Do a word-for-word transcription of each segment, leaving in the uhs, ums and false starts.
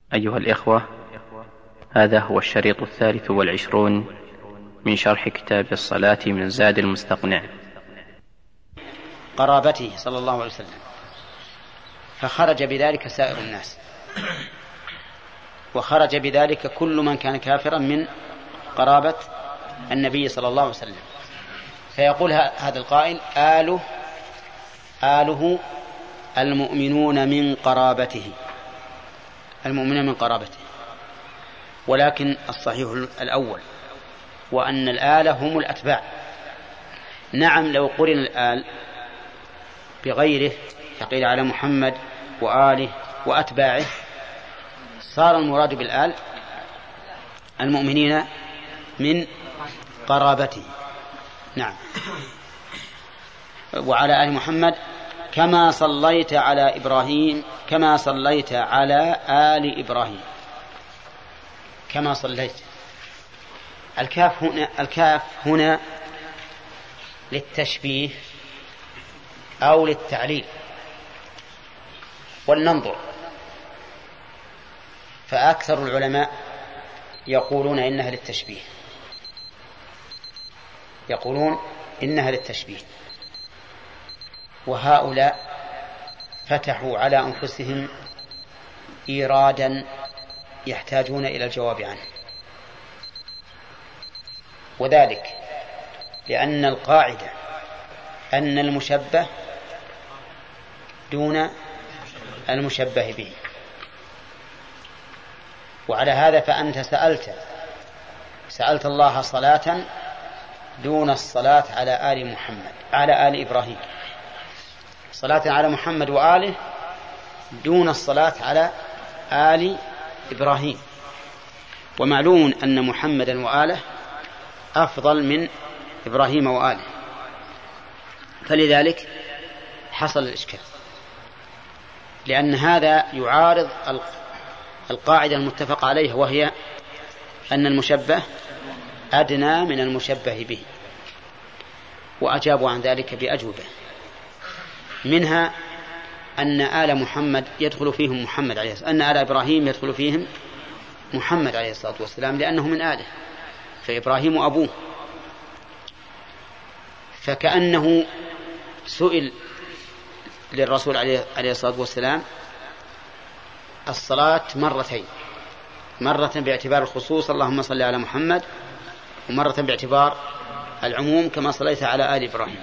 أيها الإخوة، هذا هو الشريط الثالث والعشرون من شرح كتاب الصلاة من زاد المستقنع. قرابته صلى الله عليه وسلم، فخرج بذلك سائر الناس، وخرج بذلك كل من كان كافرا من قرابة النبي صلى الله عليه وسلم. فيقول هذا القائل: آله آله المؤمنون من قرابته، المؤمنون من قرابته. ولكن الصحيح الأول، وأن الآل هم الأتباع. نعم، لو قرن الآل بغيره فقيل على محمد وآله وأتباعه صار المراد بالآل المؤمنين من قرابته. نعم. وعلى آل محمد كما صليت على إبراهيم كما صليت على آل إبراهيم. كما صليت، الكاف هنا الكاف هنا للتشبيه أو للتعليل، ولننظر. فأكثر العلماء يقولون إنها للتشبيه، يقولون إنها للتشبيه، وهؤلاء فتحوا على أنفسهم إيرادا يحتاجون إلى الجواب عنه، وذلك لأن القاعدة أن المشبه دون المشبه به. وعلى هذا فأنت سألت سألت الله صلاة دون الصلاة على آل محمد على آل إبراهيم، صلاة على محمد وآله دون الصلاة على آل إبراهيم. ومعلوم أن محمدا وآله أفضل من إبراهيم وآله، فلذلك حصل الإشكال، لأن هذا يعارض القاعدة المتفق عليها، وهي أن المشبه أدنى من المشبه به. وأجابوا عن ذلك بأجوبة، منها أن آل محمد يدخل فيهم محمد عليه الصلاة والسلام، أن آل إبراهيم يدخل فيهم محمد عليه الصلاة والسلام، لأنه من آله، فإبراهيم أبوه. فكأنه سئل للرسول عليه الصلاة والسلام الصلاة مرتين، مرة باعتبار الخصوص اللهم صل على محمد، ومرة باعتبار العموم كما صليت على آل إبراهيم.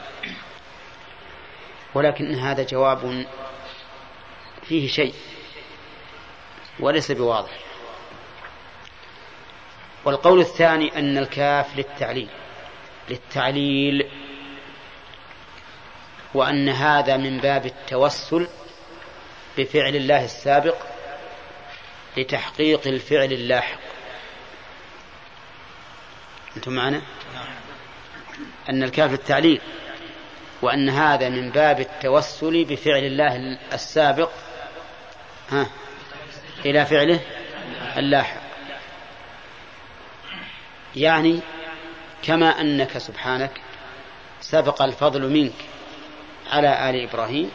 ولكن هذا جواب فيه شيء وليس بواضح. والقول الثاني أن الكاف للتعليل للتعليل وأن هذا من باب التوسل بفعل الله السابق لتحقيق الفعل اللاحق. أنتم معنا؟ أن الكاف للتعليل، وأن هذا من باب التوسل بفعل الله السابق ها إلى فعله اللاحق. يعني كما أنك سبحانك سبق الفضل منك على آل إبراهيم،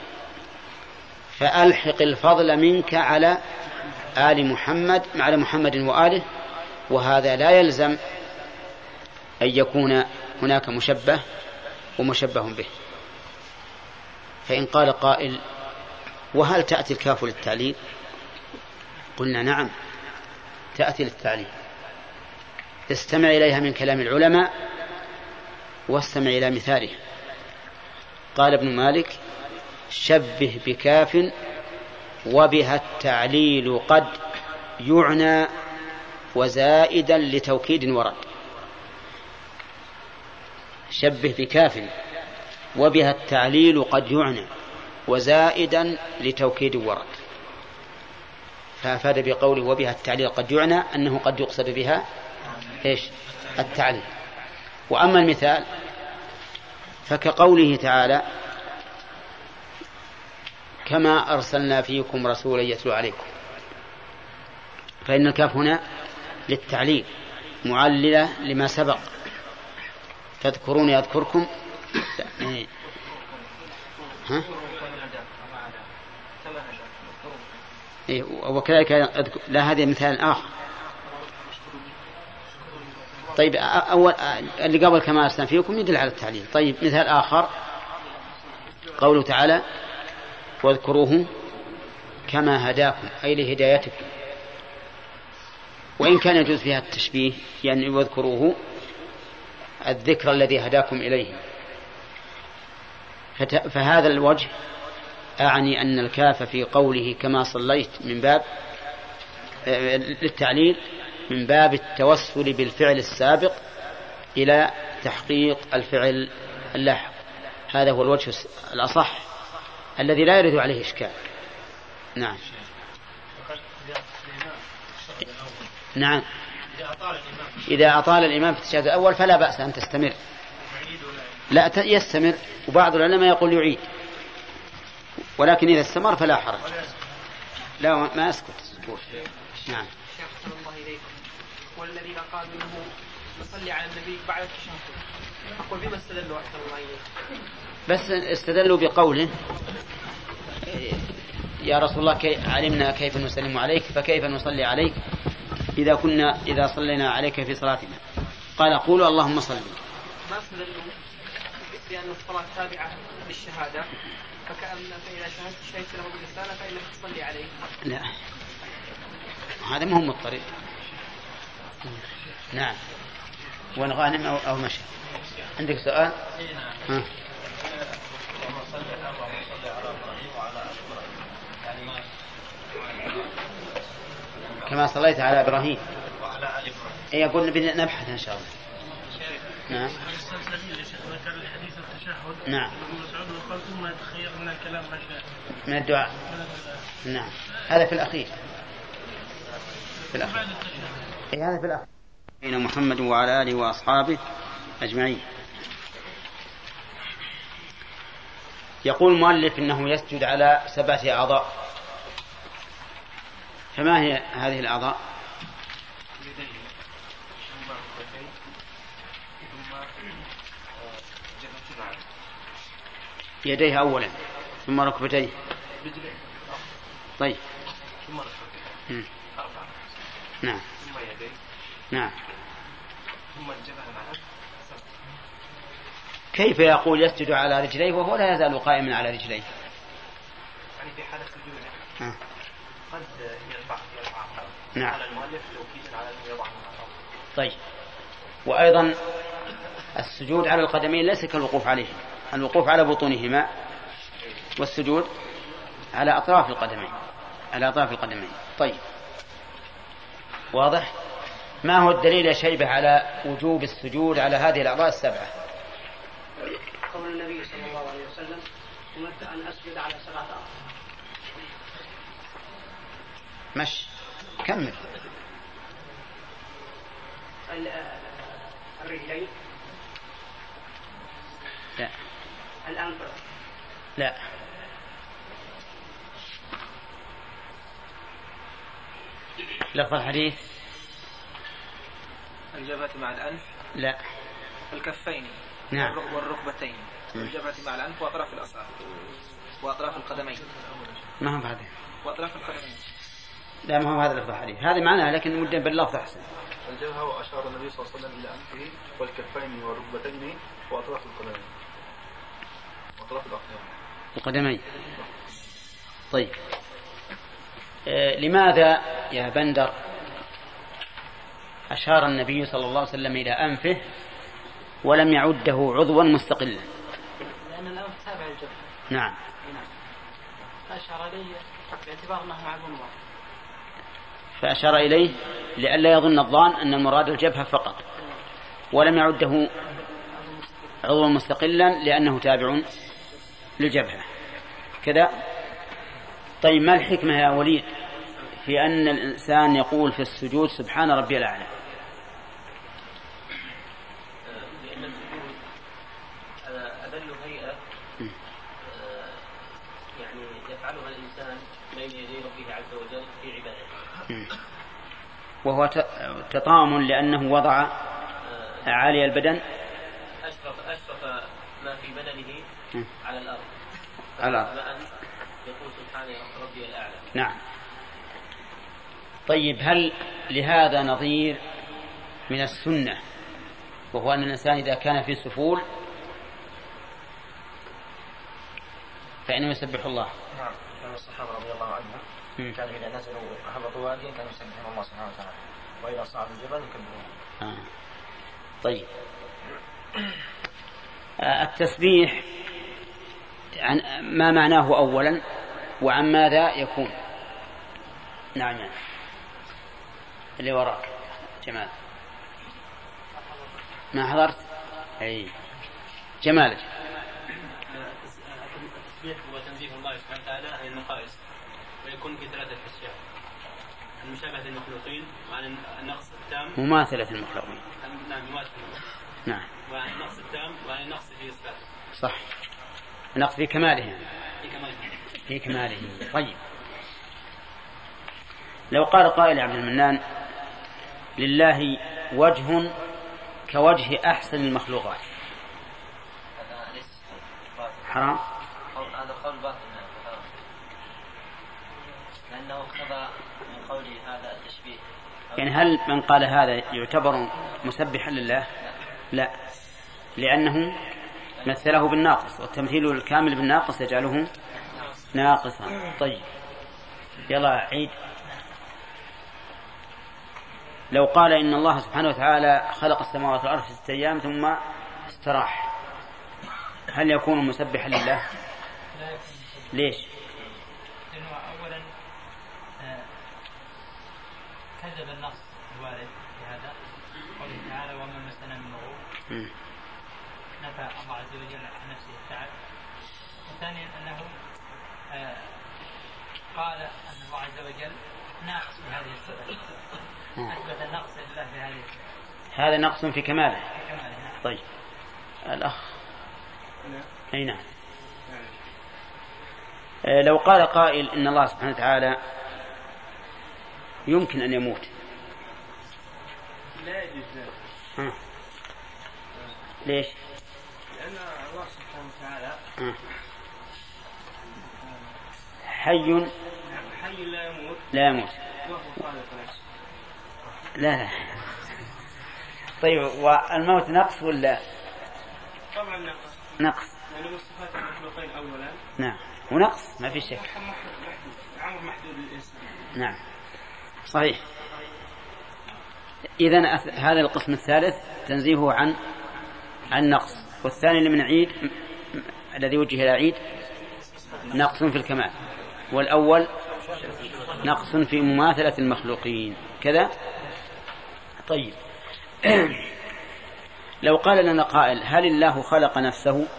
فألحق الفضل منك على آل محمد على محمد وآله. وهذا لا يلزم أن يكون هناك مشبه ومشبه به. فإن قال قائل: وهل تأتي الكاف للتعليل؟ قلنا: نعم، تأتي للتعليل. استمع إليها من كلام العلماء واستمع إلى مثاله. قال ابن مالك: شبه بكاف وبها التعليل قد يعنى وزائدا لتوكيد ورد. شبه بكاف وبها التعليل قد يعنى وزائدا لتوكيد ورد. فأفاد بقوله وبها التعليل قد يعنى أنه قد يقصد بها إيش؟ التعليل. وأما المثال فكقوله تعالى: كما أرسلنا فيكم رسولا يتلو عليكم. فإن الكاف هنا للتعليل معللة لما سبق. تذكرون يذكركم. ها؟ إيه وكذلك لا، هذا مثال آخر. طيب أول اللي قبل كما أرسلنا فيكم يدل على التعليل. طيب مثال آخر قوله تعالى واذكروه كما هداكم، أي لهدايتكم، وإن كان يجوز فيها التشبيه يعني واذكروه الذكر الذي هداكم إليه. فهذا الوجه أعني أن الكاف في قوله كما صليت من باب للتعليل، من باب التوسل بالفعل السابق إلى تحقيق الفعل اللاحق. هذا هو الوجه الأصح الذي لا يرد عليه إشكال. نعم نعم إذا أطال الإمام في التشهد الأول فلا بأس أن تستمر، لا يستمر، وبعض العلماء يقول يعيد، ولكن إذا استمر فلا حرج. لا ما أسكت. نعم. والذين قالوا انه نصلي على النبي بعد التشهد، اقول بما استدلوا احسن الله اليك؟ بس استدلوا بقوله يا رسول الله كي علمنا كيف نسلم عليك فكيف نصلي عليك اذا كنا اذا صلينا عليك في صلاتنا، قال قولوا اللهم صل. ما استدلوا بان الصلاه تابعه للشهاده، فكأن فاذا شهدت شهدت له بالرساله فانك تصلي عليه. لا هذا ما هو مضطرد. نعم. ونغانم أو, أو مشي. عندك سؤال؟ ها. كما صليت على إبراهيم. إيه يقول نبي نبحث إن شاء الله. نعم. نعم. من الدعاء. نعم. هذا في الأخير. في الأخير. إيه هذا في الأخير. بين محمد وعلى آله وأصحابه أجمعين. يقول المؤلف إنه يسجد على سبعة أعضاء، فما هي هذه الأعضاء؟ يديه أولا ثم ركبتيه. طيب. م. نعم. نعم. كيف يقول يسجد على رجليه وهو لا يزال قائما على رجليه؟ يعني في حالة سجوده قد يرفع يرفع نعم. على المؤلف توكيدا على أنه يضعه. طيب. وأيضا السجود على القدمين ليس كالوقوف عليه، الوقوف على بطونهما والسجود على أطراف القدمين، على أطراف القدمين. طيب واضح. ما هو الدليل يا شيبة على وجوب السجود على هذه الأعضاء السبعة؟ قول النبي صلى الله عليه وسلم أمرت أن أسجد على سبعة أعضاء. مش كمل. الرجلين. لا. الأنف. لا. لفظ الحديث. الجبهة مع الأنف. لا. الكفين. نعم. والركبتين. الجبهة مع الأنف وأطراف الأصابع وأطراف القدمين. ما هو هذا؟ وأطراف القدمين. لا ما هو هذا لفظ الحديث، هذه معناها لكن مدة باللفظ أحسن. الجبهة وأشار النبي صلى الله عليه وسلم إلى أنفه والكفين والركبتين وأطراف القدمين وأطراف الأقدام القدمين. طيب آه لماذا يا بندر أشار النبي صلى الله عليه وسلم إلى أنفه ولم يعده عضوا مستقلا؟ لأن الأنف تابع الجبهة. نعم. أشار إليه باعتبار أنه معلوم واحد، فأشار إليه لئلا يظن الظان أن المراد الجبهة فقط، ولم يعده عضوا مستقلا لأنه تابع للجبهة كذا. طيب ما الحكمة يا وليد في أن الإنسان يقول في السجود سبحان ربي الأعلى؟ لأن السجود أدل هيئة يعني يفعلها الإنسان بين يدي ربه عز وجل في عبادته، وهو تطامن لأنه وضع عالي البدن، أشرف أشرف ما في بدنه على الأرض، على يقول سبحان ربي الأعلى. نعم. طيب هل لهذا نظير من السنة، وهو أن الإنسان إذا كان في سفول فإنه يسبح الله؟ نعم، كان الصحابة رضي الله عنهم كانوا إذا نزلوا هبطوا واديا كانوا يسبحون الله سبحانه وتعالى، وإذا صعدوا الجبل يكبرون. آه. طيب آه التسبيح عن ما معناه أولا وعن ماذا يكون؟ نعم يعني. اللي وراك جمال ما حضرت؟ أي جمالك. التسبيح هو تنزيه الله سبحانه وتعالى عن النقائص، ويكون في ثلاثة أشياء: المشابهة المخلوقين، وعن النقص التام، مماثلة المخلوقين. نعم مماثلة. نعم. وعن النقص التام، وعن النقص في إثبات. صح، النقص في كماله يعني. في كماله. في كماله. طيب لو قال قائل عبد المنان: لله وجه كوجه أحسن المخلوقات، حرام؟ هذا قول باطل، لأنه اقتضى من قوله هذا التشبيه. يعني هل من قال هذا يعتبر مسبحا لله؟ لا، لأنه مثله بالناقص، والتمثيل الكامل بالناقص يجعله ناقصا. طيب يلا عيد. لو قال إن الله سبحانه وتعالى خلق السماوات والأرض في ستة أيام ثم استراح، هل يكون مسبحا لله؟ ليش؟ لأنه أولا كذب النص الوارد في هذا قوله تعالى: وما مسنا من لغوب، نفى الله عز وجل عن نفسه التعب. وثانيا أنه قال أن الله عز وجل ناقص في هذه الصفة، أثبت النقص لله في هذه الصفة، هذا نقص في كماله. في كماله. طيب الأخ أي نعم. لو قال قائل إن الله سبحانه وتعالى يمكن أن يموت، لا يجوز ذلك. ليش؟ لأن الله سبحانه وتعالى حي حي لا يموت لا يموت وهو خالق نفسه. لا لا. طيب والموت نقص ولا؟ طبعا نقص. نقص. لأنه من صفات المخلوقين أولا. نعم، ونقص ما في شك. عمر محدود للإنسان. نعم صحيح. إذن هذا القسم الثالث تنزيهه عن عن نقص، والثاني اللي من عيد الذي وجه إلى عيد نقص في الكمال، والأول نقص في مماثلة المخلوقين كذا. طيب لو قال لنا قائل: هل الله خلق نفسه؟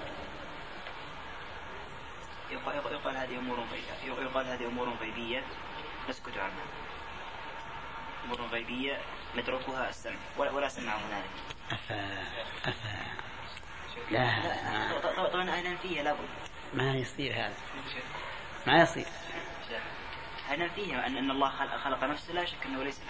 يقال هذه أمور غيبية، يقال هذه أمور غيبية نسكت عنها، أمور غيبية نتركها السمع ولا سمع هنالك. أفا أفا لا طبعا أنا فيها لابد. ما يصير هذا، ما يصير. أنا فيها أن الله خلق نفسه لا شك أنه ليس له.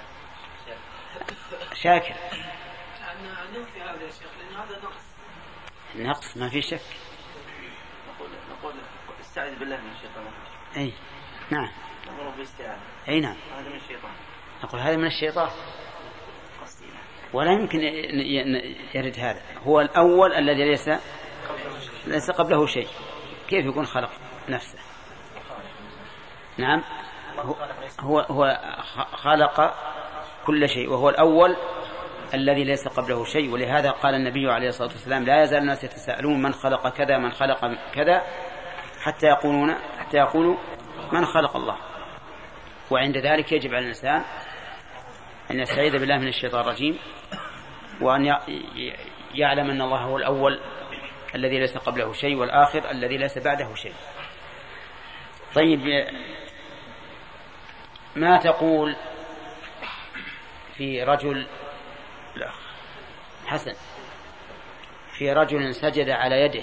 شاكر. أنا ننفي هذا يا شيخ لأن هذا نقص. نقص ما في شك. نقول نقول استعذ بالله من الشيطان. أي نعم. نقول بالاستعاذة. أي نعم. هذا من الشيطان. نقول هذا من الشيطان. ولا يمكن يرد هذا. هو الأول الذي ليس ليس قبله شيء، كيف يكون خلق نفسه؟ نعم هو هو خلق كل شيء، وهو الأول الذي ليس قبله شيء. ولهذا قال النبي عليه الصلاة والسلام: لا يزال الناس يتساءلون من خلق كذا من خلق كذا حتى يقولون حتى يقولوا من خلق الله. وعند ذلك يجب على الإنسان أن يستعيذ بالله من الشيطان الرجيم، وأن يعلم أن الله هو الأول الذي ليس قبله شيء، والآخر الذي ليس بعده شيء. طيب ما تقول في رجل لا حسن في رجل سجد على يده،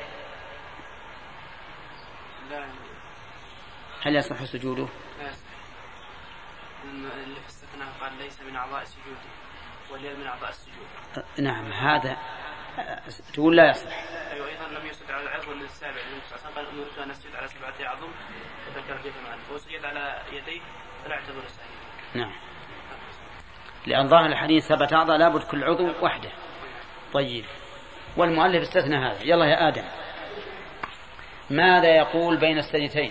هل يصح سجوده؟ لا يصح، اللي في السكنة قال ليس من أعضاء السجود واليد من أعضاء السجود. نعم هذا تقول لا يصح. أيوة أيضا لم يسجد على العضو السابع، قال أمرت أن أسجد على سبعة أعظم فذكر كيف معنا، وسجد على يديه فلا اعتبر سعيد. نعم، لأن ظاهر الحديث ثبت أعضاء لابد كل عضو وحده. طيب، والمؤلف استثنى هذا. يلا يا آدم، ماذا يقول بين السجدتين؟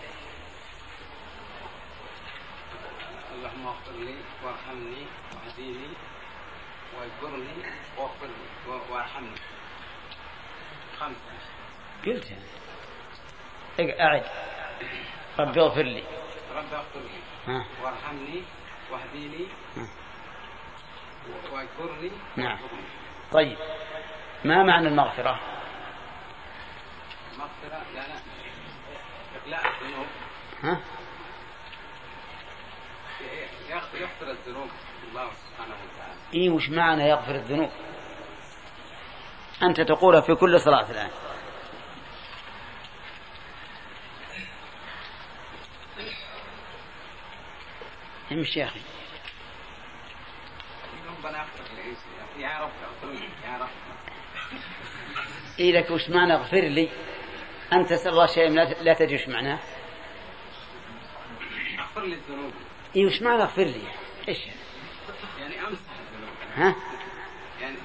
اللهم اغفر لي وارحمني واهديني واجبرني واغفر لي وارحمني. خمسة. قلت أعد. رب اغفر لي. رب اغفر لي وارحمني واهديني واجبرني. نعم. طيب، ما معنى المغفرة؟ مغفرة لا لا إقلاع الذنوب. ها؟ يغفر الذنوب الله سبحانه وتعالى. إيه، وش معنى يغفر الذنوب؟ أنت تقولها في كل صلاة الآن. امشي يا أخي. ربنا اغفر لي يا رب اغفر لي يا رب. إيه لك وش معنى اغفر لي؟ أنت تسأل الله شيء لا تدري وش معناه. اغفر لي الذنوب. إيه وش معنى اغفر لي؟ إيش يعني أمسح الذنوب. ها؟ يعني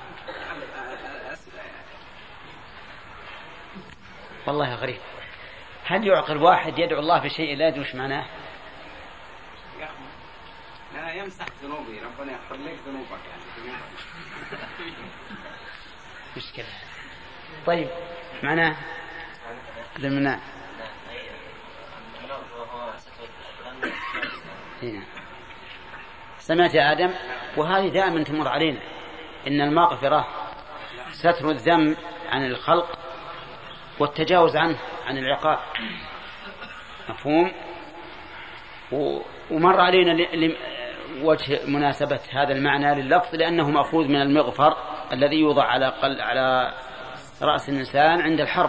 والله غريب. هل يعقل واحد يدعو الله بشيء لا يدري وش معناه؟ لا يمسح ذنوبي، ربنا يغفر لك ذنوبك يعني. مشكلة. طيب، معناه لمنا هنا. سمعت يا آدم؟ وهذه دائما تمر علينا، إن المغفرة ستر الذنب عن الخلق والتجاوز عنه عن العقاب. مفهوم؟ ومر علينا وجه مناسبة هذا المعنى لللفظ لأنه مأخوذ من المغفر الذي يوضع على قل على رأس الإنسان عند الحرب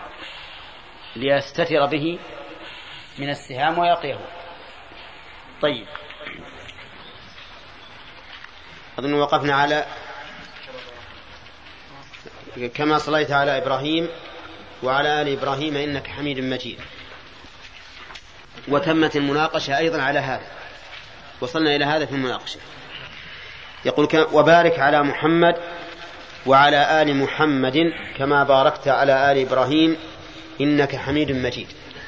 ليستتر به من السهام ويقيه. طيب، أظن وقفنا على كما صليت على إبراهيم وعلى آل إبراهيم إنك حميد مجيد، وتمت المناقشة أيضا على هذا. وصلنا إلى هذا في المناقشة. يقول وبارك على محمد وعلى آل محمد كما باركت على آل إبراهيم إنك حميد مجيد.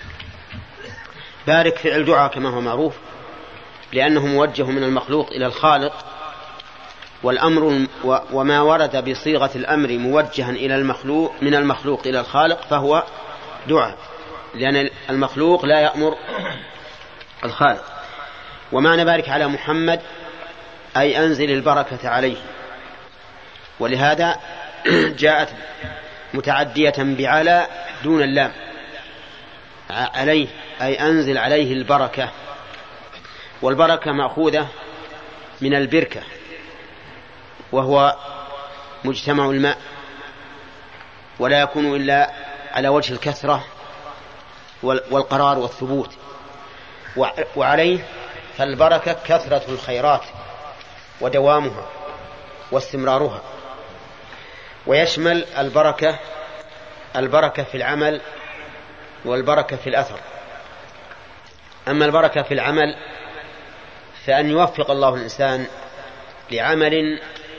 بارك فعل دعاء كما هو معروف، لأنه موجه من المخلوق إلى الخالق، والأمر وما ورد بصيغة الأمر موجها إلى المخلوق من المخلوق إلى الخالق فهو دعاء، لأن المخلوق لا يأمر الخالق. ومعنى بارك على محمد أي أنزل البركة عليه، ولهذا جاءت متعدية بعلى دون اللام. عليه أي أنزل عليه البركة، والبركة مأخوذة من البركة وهو مجتمع الماء، ولا يكون إلا على وجه الكثرة والقرار والثبوت. وعليه فالبركة كثرة الخيرات ودوامها واستمرارها. ويشمل البركة البركة في العمل والبركة في الأثر. أما البركة في العمل فأن يوفق الله الإنسان لعمل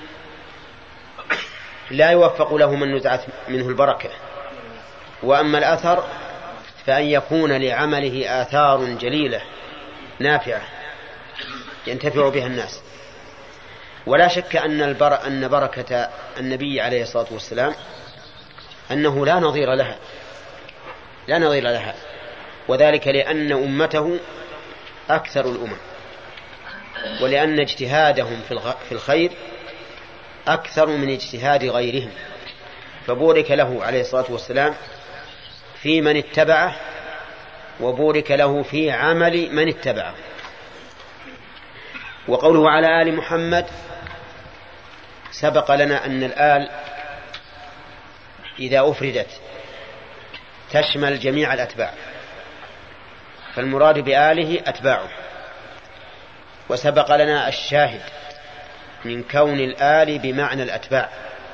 لا يوفق له من نزعت منه البركة. وأما الأثر فأن يكون لعمله آثار جليلة نافعة ينتفع بها الناس. ولا شك أن, البر... أن بركة النبي عليه الصلاة والسلام أنه لا نظير لها لا نظير لها وذلك لأن أمته أكثر الأمم، ولأن اجتهادهم في الخير أكثر من اجتهاد غيرهم، فبورك له عليه الصلاة والسلام في من اتبعه، وبورك له في عمل من اتبعه. وقوله على آل محمد سبق لنا أن الآل إذا أفردت تشمل جميع الأتباع، فالمراد بآله أتباعه. وسبق لنا الشاهد من كون الآل بمعنى الأتباع،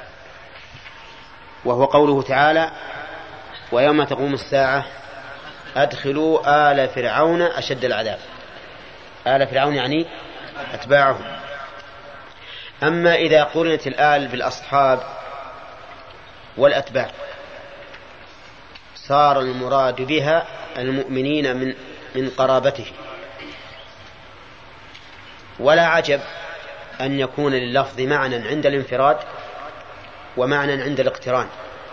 وهو قوله تعالى ويوم تقوم الساعة أدخلوا آل فرعون أشد العذاب. آل فرعون يعني أتباعه. أما إذا قرنت الآل بالأصحاب والأتباع صار المراد بها المؤمنين من من قرابته. ولا عجب أن يكون لللفظ معنى عند الانفراد ومعنى عند الاقتران.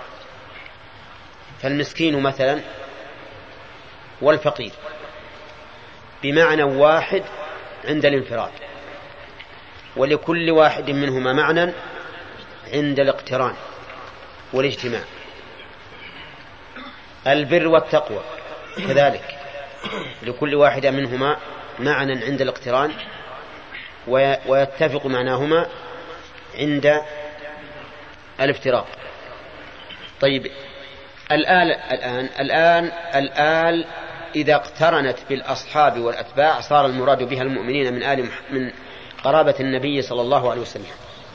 فالمسكين مثلا والفقير بمعنى واحد عند الانفراد، ولكل واحد منهما معنى عند الاقتران والاجتماع. البر والتقوى كذلك لكل واحد منهما معنى عند الاقتران ويتفق معناهما عند الافتراق. طيب الآن الآن الآن الآل إذا اقترنت بالأصحاب والأتباع صار المراد بها المؤمنين من آل من قرابة النبي صلى الله عليه وسلم،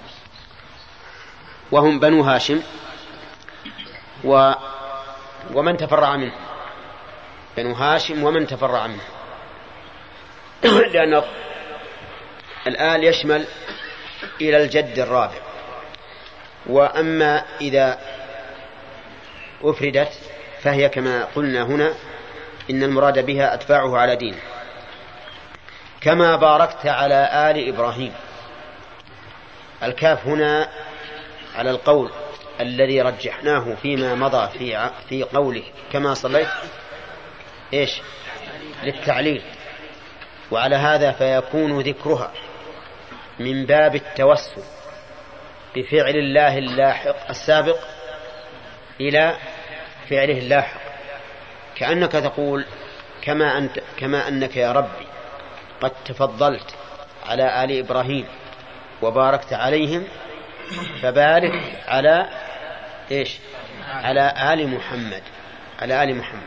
وهم بنو هاشم و ومن تفرع منه، بنو هاشم ومن تفرع منه، لأن الآل يشمل إلى الجد الرابع. وأما إذا أفردت فهي كما قلنا هنا إن المراد بها أتباعه على دين. كما باركت على آل إبراهيم، الكاف هنا على القول الذي رجحناه فيما مضى في في قوله كما صليت إيش للتعليل، وعلى هذا فيكون ذكرها من باب التوسل بفعل الله اللاحق السابق إلى فعله اللاحق، كأنك تقول كما أنت كما أنك يا ربي قد تفضلت على آل إبراهيم وباركت عليهم فبارك على إيش على آل محمد على آل محمد.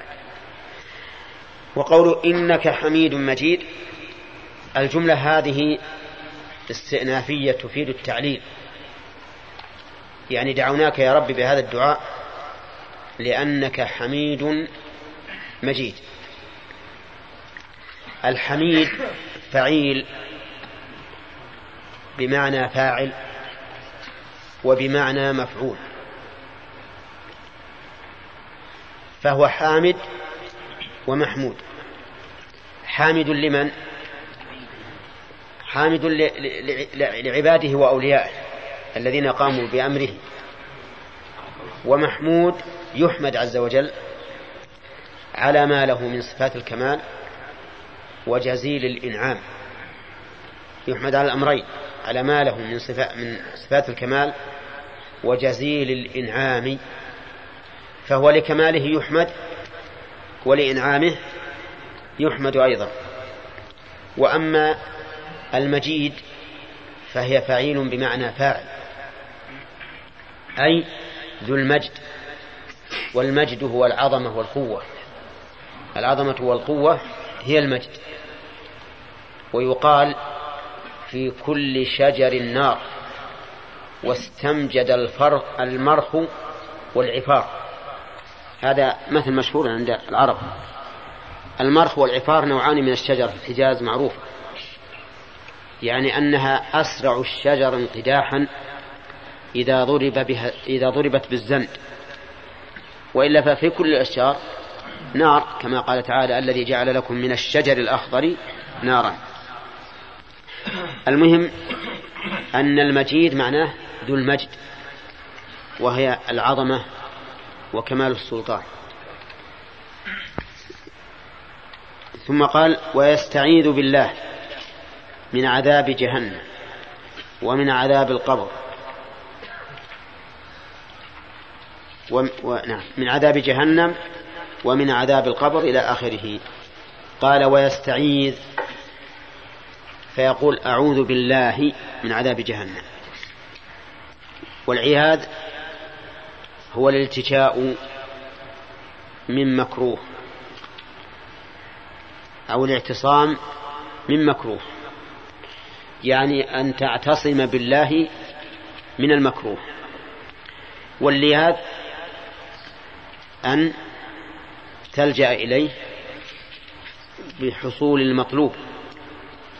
وقول إنك حميد مجيد، الجملة هذه استئنافية تفيد التعليل، يعني دعوناك يا رب بهذا الدعاء لأنك حميد مجيد. الحميد فعيل بمعنى فاعل وبمعنى مفعول، فهو حامد ومحمود. حامد لمن؟ حامد لعباده وأوليائه الذين قاموا بأمره، ومحمود يحمد عز وجل على ما له من صفات الكمال وجزيل الإنعام. يحمد على الأمرين، على ما له من صفات من صفات الكمال وجزيل الإنعام، فهو لكماله يحمد ولإنعامه يحمد أيضا. وأما المجيد فهي فعيل بمعنى فاعل، أي ذو المجد، والمجد هو العظمة والقوة، العظمة والقوة هي المجد. ويقال في كل شجر نار واستمجد الفرق المرخ والعفار، هذا مثل مشهور عند العرب. المرخ والعفار نوعان من الشجر في الحجاز معروفة، يعني أنها أسرع الشجر انقداحا إذا ضرب بها إذا ضربت بالزند، وإلا ففي كل الأشجار نار، كما قال تعالى الذي جعل لكم من الشجر الأخضر نارا. المهم أن المجيد معناه ذو المجد، وهي العظمة وكمال السلطان. ثم قال ويستعيذ بالله من عذاب جهنم ومن عذاب القبر و... و... نعم من عذاب جهنم ومن عذاب القبر إلى آخره. قال ويستعيذ فيقول أعوذ بالله من عذاب جهنم. والعياذ هو الالتجاء من مكروه أو الاعتصام من مكروه، يعني أن تعتصم بالله من المكروه. واللياذ أن تلجأ إليه بحصول المطلوب،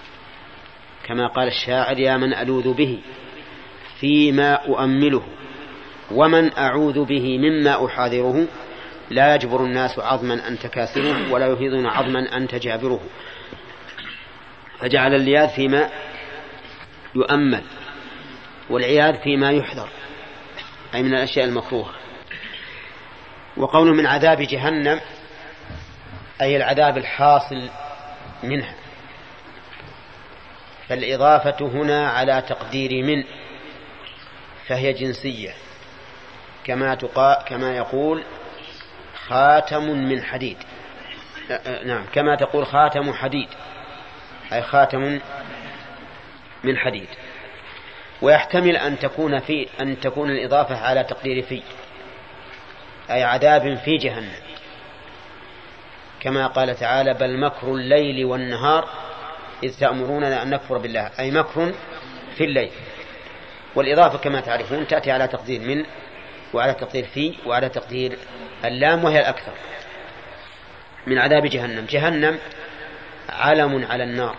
كما قال الشاعر: يا من ألوذ به فيما أؤمله ومن أعوذ به مما أحاذره، لا يجبر الناس عظما أنت كاسره ولا يفيضون عظما أنت جابره. فجعل اللياذ فيما يؤمل والعياذ فيما يحذر، أي من الأشياء المكروهة. وقول من عذاب جهنم أي العذاب الحاصل منها، فالإضافة هنا على تقدير من، فهي جنسية، كما تقا كما يقول خاتم من حديد، نعم كما تقول خاتم حديد، أي خاتم من حديد. ويحتمل أن تكون في أن تكون الإضافة على تقدير في، أي عذاب في جهنم، كما قال تعالى: بل مكر الليل والنهار إذ تأمروننا أن نكفر بالله، أي مكر في الليل. والإضافة كما تعرفون تأتي على تقدير من، وعلى تقدير في، وعلى تقدير اللام، وهي الأكثر. من عذاب جهنم. جهنم علم على النار،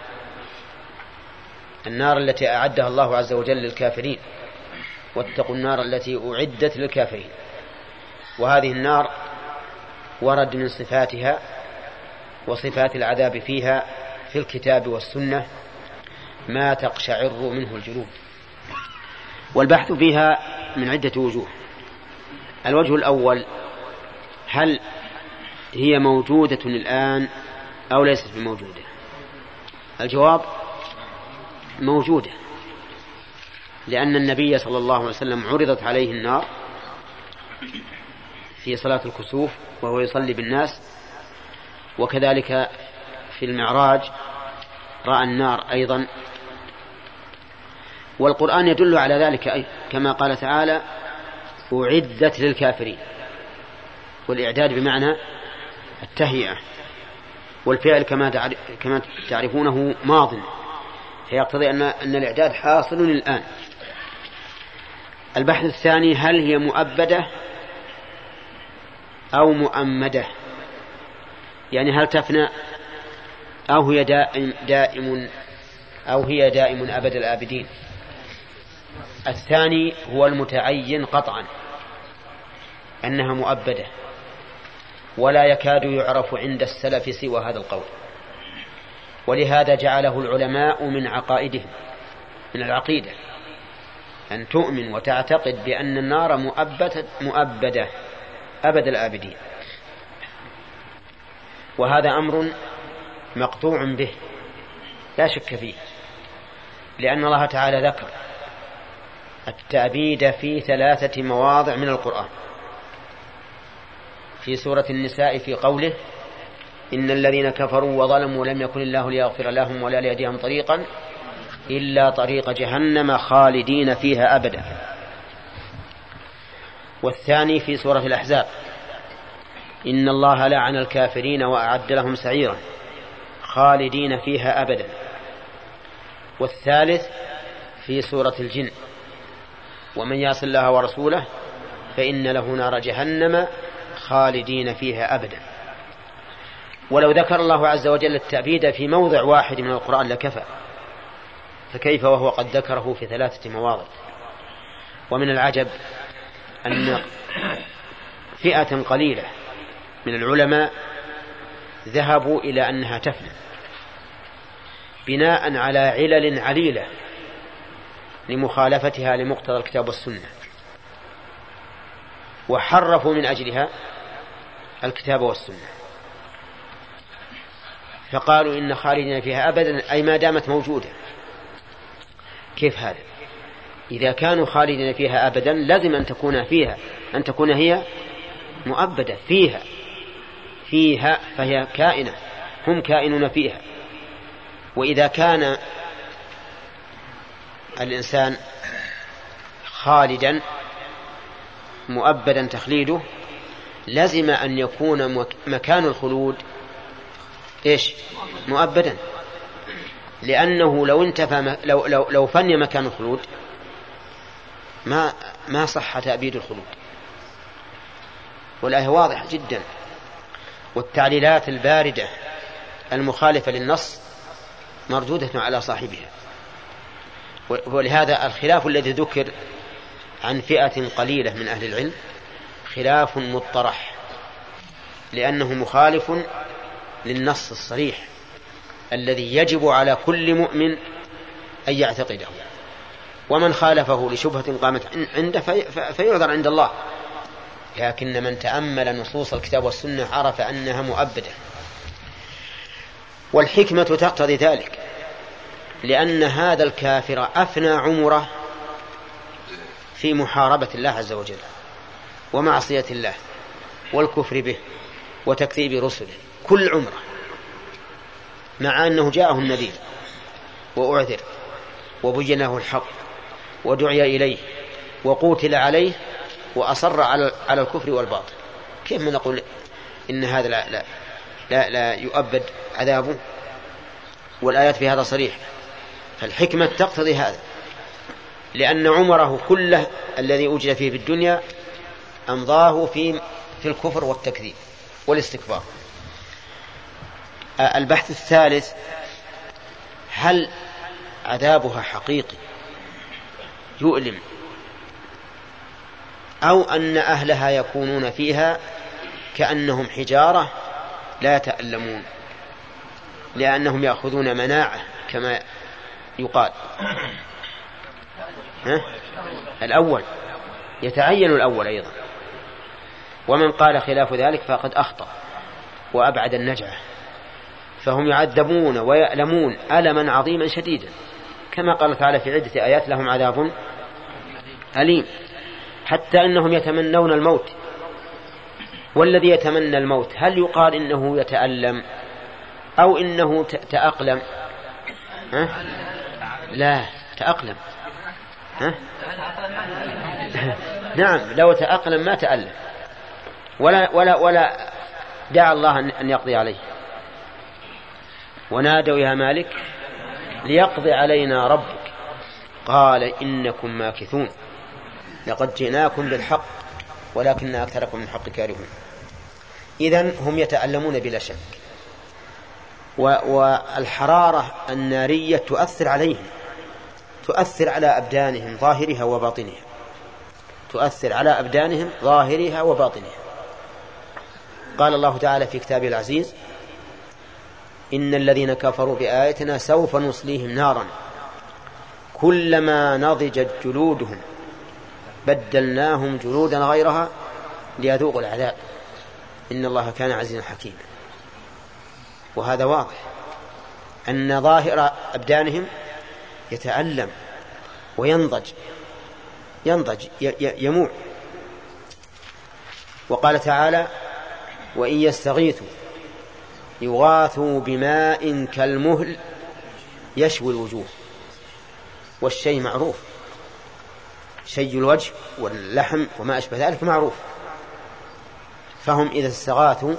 النار التي أعدها الله عز وجل للكافرين: واتقوا النار التي أعدت للكافرين. وهذه النار ورد من صفاتها وصفات العذاب فيها في الكتاب والسنة ما تقشعر منه الجلود. والبحث فيها من عدة وجوه. الوجه الأول: هل هي موجودة الآن أو ليست بموجودة؟ الجواب: موجودة، لأن النبي صلى الله عليه وسلم عرضت عليه النار في صلاة الكسوف وهو يصلي بالناس، وكذلك في المعراج رأى النار أيضا. والقرآن يدل على ذلك أي كما قال تعالى: أعدت للكافرين. والإعداد بمعنى التهيئة، والفعل كما تعرفونه ماض، فيقتضي أن أن الإعداد حاصل الآن. البحث الثاني: هل هي مؤبدة أو مؤمدة؟ يعني هل تفنى أو هي دائم, دائم أو هي دائم أبد الآبدين؟ الثاني هو المتعين قطعا أنها مؤبدة، ولا يكاد يعرف عند السلف سوى هذا القول. ولهذا جعله العلماء من عقائدهم، من العقيدة، أن تؤمن وتعتقد بأن النار مؤبدة, مؤبدة أبد الآبدين. وهذا أمر مقطوع به لا شك فيه، لأن الله تعالى ذكر التأبيد في ثلاثة مواضع من القرآن. في سورة النساء في قوله: إن الذين كفروا وظلموا لم يكن الله ليغفر لهم ولا ليهديهم طريقا إلا طريق جهنم خالدين فيها أبدا. والثاني في سورة الأحزاب: إن الله لعن الكافرين وأعد لهم سعيرا خالدين فيها أبدا. والثالث في سورة الجن: ومن يعص الله ورسوله فإن له نار جهنم خالدين فيها أبدا. ولو ذكر الله عز وجل التأبيد في موضع واحد من القرآن لكفى، فكيف وهو قد ذكره في ثلاثة مواضع؟ ومن العجب أن فئة قليلة من العلماء ذهبوا إلى أنها تفنى بناء على علل عليلة لمخالفتها لمقتضى الكتاب والسنة، وحرفوا من أجلها الكتاب والسنة، فقالوا إن خالدين فيها أبدا أي ما دامت موجودة. كيف هذا؟ إذا كانوا خالدين فيها أبدا لازم أن تكون فيها أن تكون هي مؤبدة فيها فيها فهي كائنة، هم كائنون فيها. وإذا كان الإنسان خالدا مؤبدا تخليده لازم أن يكون مكان الخلود إيش؟ مؤبدا، لأنه لو انتفى لو لو لو فني مكان الخلود ما ما صح تأبيد الخلود. والآية واضحة جدا، والتعليلات الباردة المخالفة للنص مردودة على صاحبها. ولهذا الخلاف الذي ذكر عن فئة قليلة من أهل العلم خلاف مطرح، لأنه مخالف للنص الصريح الذي يجب على كل مؤمن أن يعتقده، ومن خالفه لشبهة قامت عنده فيعذر عند الله. لكن من تأمل نصوص الكتاب والسنة عرف أنها مؤبدة، والحكمة تقتضي ذلك، لأن هذا الكافر أفنى عمره في محاربة الله عز وجل ومعصية الله والكفر به وتكذيب رسله كل عمره، مع أنه جاءه النذير وأعذر وبين له الحق ودعي إليه وقوتل عليه وأصر على الكفر والباطل. كيف ما نقول إن هذا لا, لا, لا, لا يؤبد عذابه؟ والآيات في هذا صريح. فالحكمة تقتضي هذا، لأن عمره كله الذي أوجد فيه في الدنيا أمضاه في في الكفر والتكذيب والاستكبار. البحث الثالث: هل عذابها حقيقي يؤلم، أو أن أهلها يكونون فيها كأنهم حجارة لا يتألمون لأنهم يأخذون مناعة كما يقال؟ ها؟ الأول يتعين الأول أيضا، ومن قال خلاف ذلك فقد أخطأ وأبعد النجعة، فهم يعذبون ويألمون ألما عظيما شديدا، كما قال تعالى في عدة آيات: لهم عذاب أليم، حتى أنهم يتمنون الموت. والذي يتمنى الموت هل يقال إنه يتألم أو إنه تأقلم؟ ها؟ لا، تأقلم. ها؟ نعم، لو تأقلم ما تألم ولا, ولا, ولا دعا الله أن يقضي عليه. ونادوا: يا مالك ليقضي علينا ربك، قال إنكم ماكثون، لقد جئناكم بالحق ولكن أكثركم من الحق كارهون. إذن هم يتألمون بلا شك، والحرارة النارية تؤثر عليهم، تؤثر على أبدانهم ظاهرها وباطنها، تؤثر على أبدانهم ظاهرها وباطنها. قال الله تعالى في كتابه العزيز: إن الذين كفروا بآياتنا سوف نصليهم نارا كلما نضجت جلودهم بدلناهم جلودا غيرها ليذوقوا العذاب إن الله كان عزيزا حكيما. وهذا واضح أن ظاهر أبدانهم يتألم وينضج ينضج يموع. وقال تعالى: وإن يستغيثوا يغاثوا بماء كالمهل يشوي الوجوه. والشيء معروف، شيء الوجه واللحم وما أشبه ذلك معروف. فهم إذا استغاثوا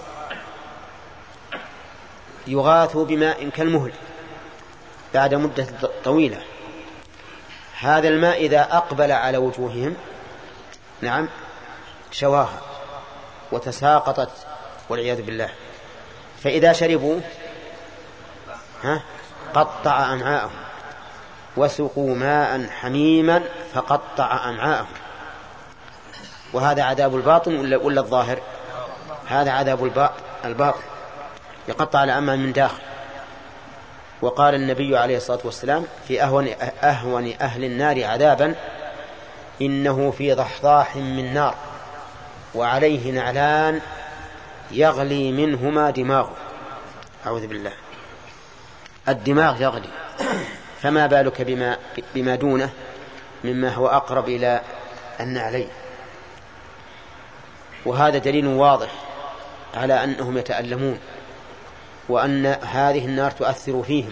يغاثوا بماء كالمهل بعد مدة طويلة. هذا الماء إذا أقبل على وجوههم نعم شواها وتساقطت والعياذ بالله، فإذا شربوا ها قطع أمعاءهم، وسقوا ماء حميما فقطع أمعاءهم. وهذا عذاب الباطن ولا الظاهر؟ هذا عذاب الباطن، يقطع الأمعاء من داخل. وقال النبي عليه الصلاة والسلام في أهون, أهون أهل النار عذابا: إنه في ضحضاح من نار وعليه نعلان يغلي منهما دماغه. أعوذ بالله، الدماغ يغلي، فما بالك بما, بما دونه مما هو أقرب إلى النعلين. وهذا دليل واضح على أنهم يتألمون وأن هذه النار تؤثر فيهم.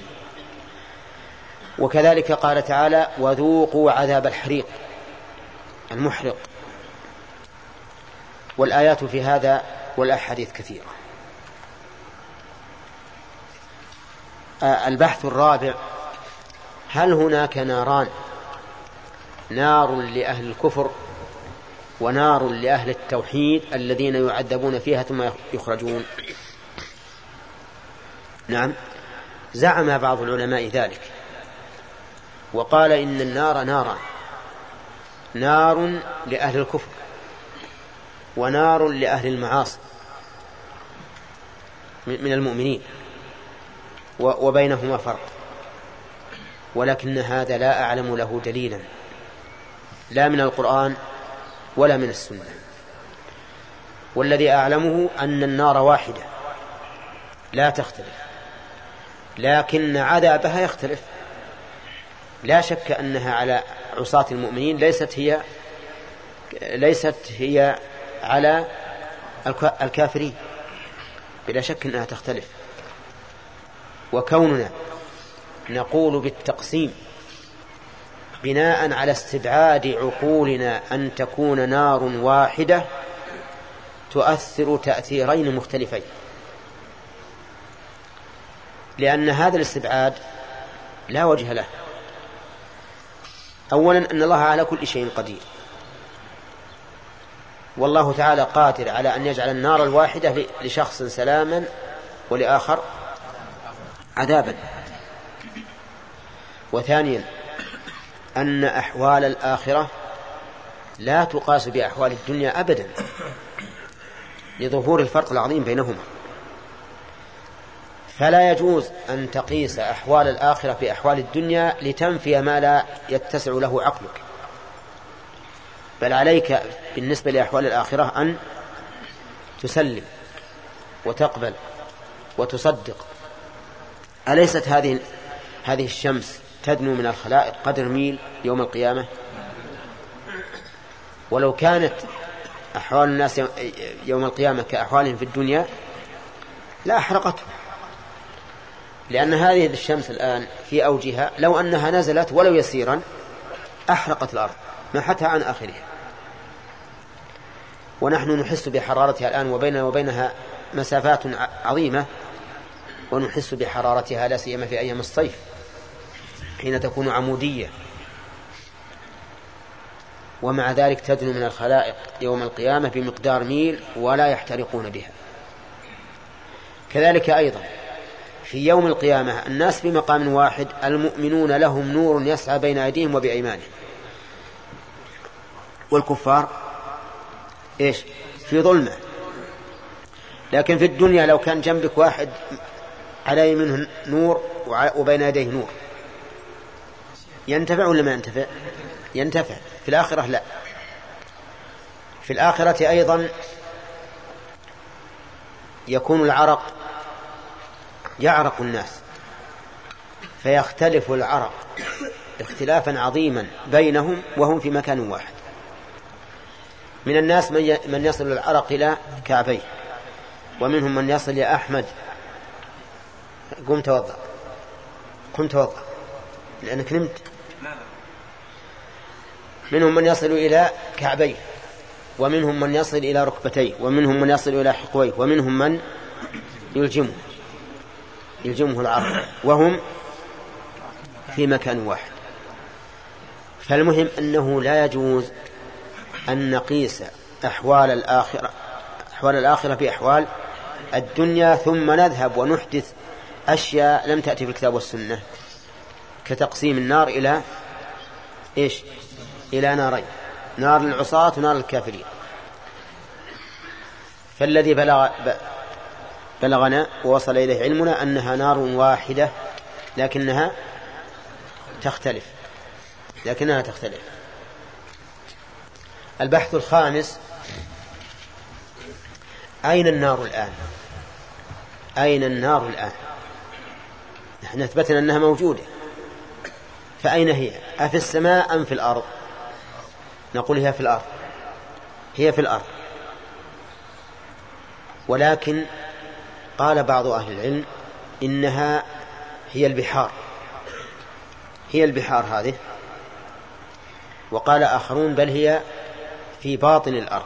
وكذلك قال تعالى: وذوقوا عذاب الحريق المحرق. والآيات في هذا والأحاديث كثيرة. البحث الرابع: هل هناك ناران، نار لأهل الكفر ونار لأهل التوحيد الذين يعذبون فيها ثم يخرجون؟ نعم، زعم بعض العلماء ذلك، وقال إن النار ناران: نار لأهل الكفر ونار لأهل المعاصي من المؤمنين، وبينهما فرق، ولكن هذا لا أعلم له دليلا لا من القرآن ولا من السنة. والذي أعلمه أن النار واحدة لا تختلف، لكن عذابها يختلف. لا شك أنها على عصاة المؤمنين ليست هي ليست هي على الكافرين، بلا شك أنها تختلف. وكوننا نقول بالتقسيم بناء على استبعاد عقولنا أن تكون نار واحدة تؤثر تأثيرين مختلفين، لأن هذا الاستبعاد لا وجه له. أولا أن الله على كل شيء قدير، والله تعالى قادر على أن يجعل النار الواحدة لشخص سلاما ولآخر عذابا. وثانيا أن أحوال الآخرة لا تقاس بأحوال الدنيا أبدا لظهور الفرق العظيم بينهما، فلا يجوز أن تقيس أحوال الآخرة بأحوال الدنيا لتنفي ما لا يتسع له عقلك، بل عليك بالنسبة لأحوال الآخرة أن تسلم وتقبل وتصدق. أليست هذه هذه الشمس تدنو من الخلائق قدر ميل يوم القيامة؟ ولو كانت أحوال الناس يوم القيامة كأحوالهم في الدنيا لا أحرقتهم، لأن هذه الشمس الآن في أوجها لو أنها نزلت ولو يسيرا أحرقت الأرض ما حتى عن آخرها. ونحن نحس بحرارتها الآن وبيننا وبينها مسافات عظيمة، ونحس بحرارتها لا سيما في أيام الصيف حين تكون عمودية، ومع ذلك تدنو من الخلائق يوم القيامة بمقدار ميل ولا يحترقون بها. كذلك أيضا في يوم القيامة الناس في مقام واحد، المؤمنون لهم نور يسعى بين أيديهم وبأيمانهم، والكفار إيش؟ في ظلمة. لكن في الدنيا لو كان جنبك واحد على يمينه نور وبين يديه نور ينتفع ولا ما ينتفع؟ ينتفع. في الآخرة لا. في الآخرة أيضا يكون العرق يعرق الناس، فيختلف العرق اختلافا عظيما بينهم وهم في مكان واحد. من الناس من يصل العرق إلى كعبيه، ومنهم من يصل يا أحمد قم توضأ قم توضأ لأنك نمت. منهم من يصل إلى كعبيه، ومنهم من يصل إلى ركبتيه، ومنهم من يصل إلى حقويه، ومنهم من يلجمه يلجمه العرق وهم في مكان واحد. فالمهم أنه لا يجوز أن نقيس أحوال الآخرة أحوال الآخرة بأحوال الدنيا ثم نذهب ونحدث أشياء لم تأتي في الكتاب والسنة، كتقسيم النار إلى إيش؟ إلى نارين، نار للعصاة ونار للكافرين. فالذي بلغ بلغنا ووصل إليه علمنا أنها نار واحدة لكنها تختلف لكنها تختلف. البحث الخامس: أين النار الآن؟ أين النار الآن؟ نحن أثبتنا أنها موجودة، فأين هي؟ أفي السماء أم في الأرض؟ نقول هي في الأرض هي في الأرض ولكن قال بعض أهل العلم إنها هي البحار هي البحار هذه، وقال آخرون بل هي في باطن الأرض.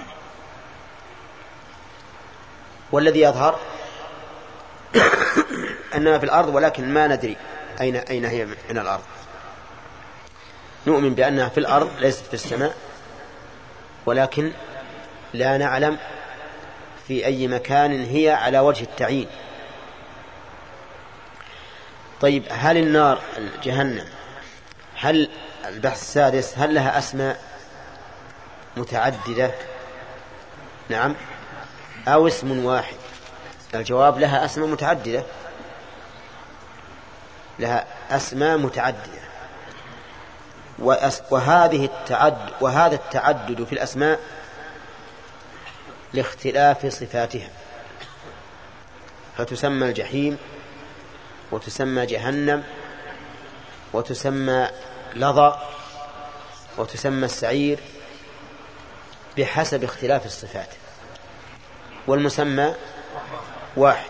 والذي يظهر أنها في الأرض، ولكن ما ندري أين أين هي من الأرض. نؤمن بأنها في الأرض ليست في السماء، ولكن لا نعلم في أي مكان هي على وجه التعيين. طيب، هل النار جهنم هل البحث السادس هل لها أسماء متعددة؟ نعم، أو اسم واحد؟ الجواب لها أسماء متعددة، لها أسماء متعددة، وهذه التعدد وهذا التعدد في الأسماء لاختلاف صفاتها، فتسمى الجحيم وتسمى جهنم وتسمى لظى وتسمى السعير بحسب اختلاف الصفات، والمسمى واحد.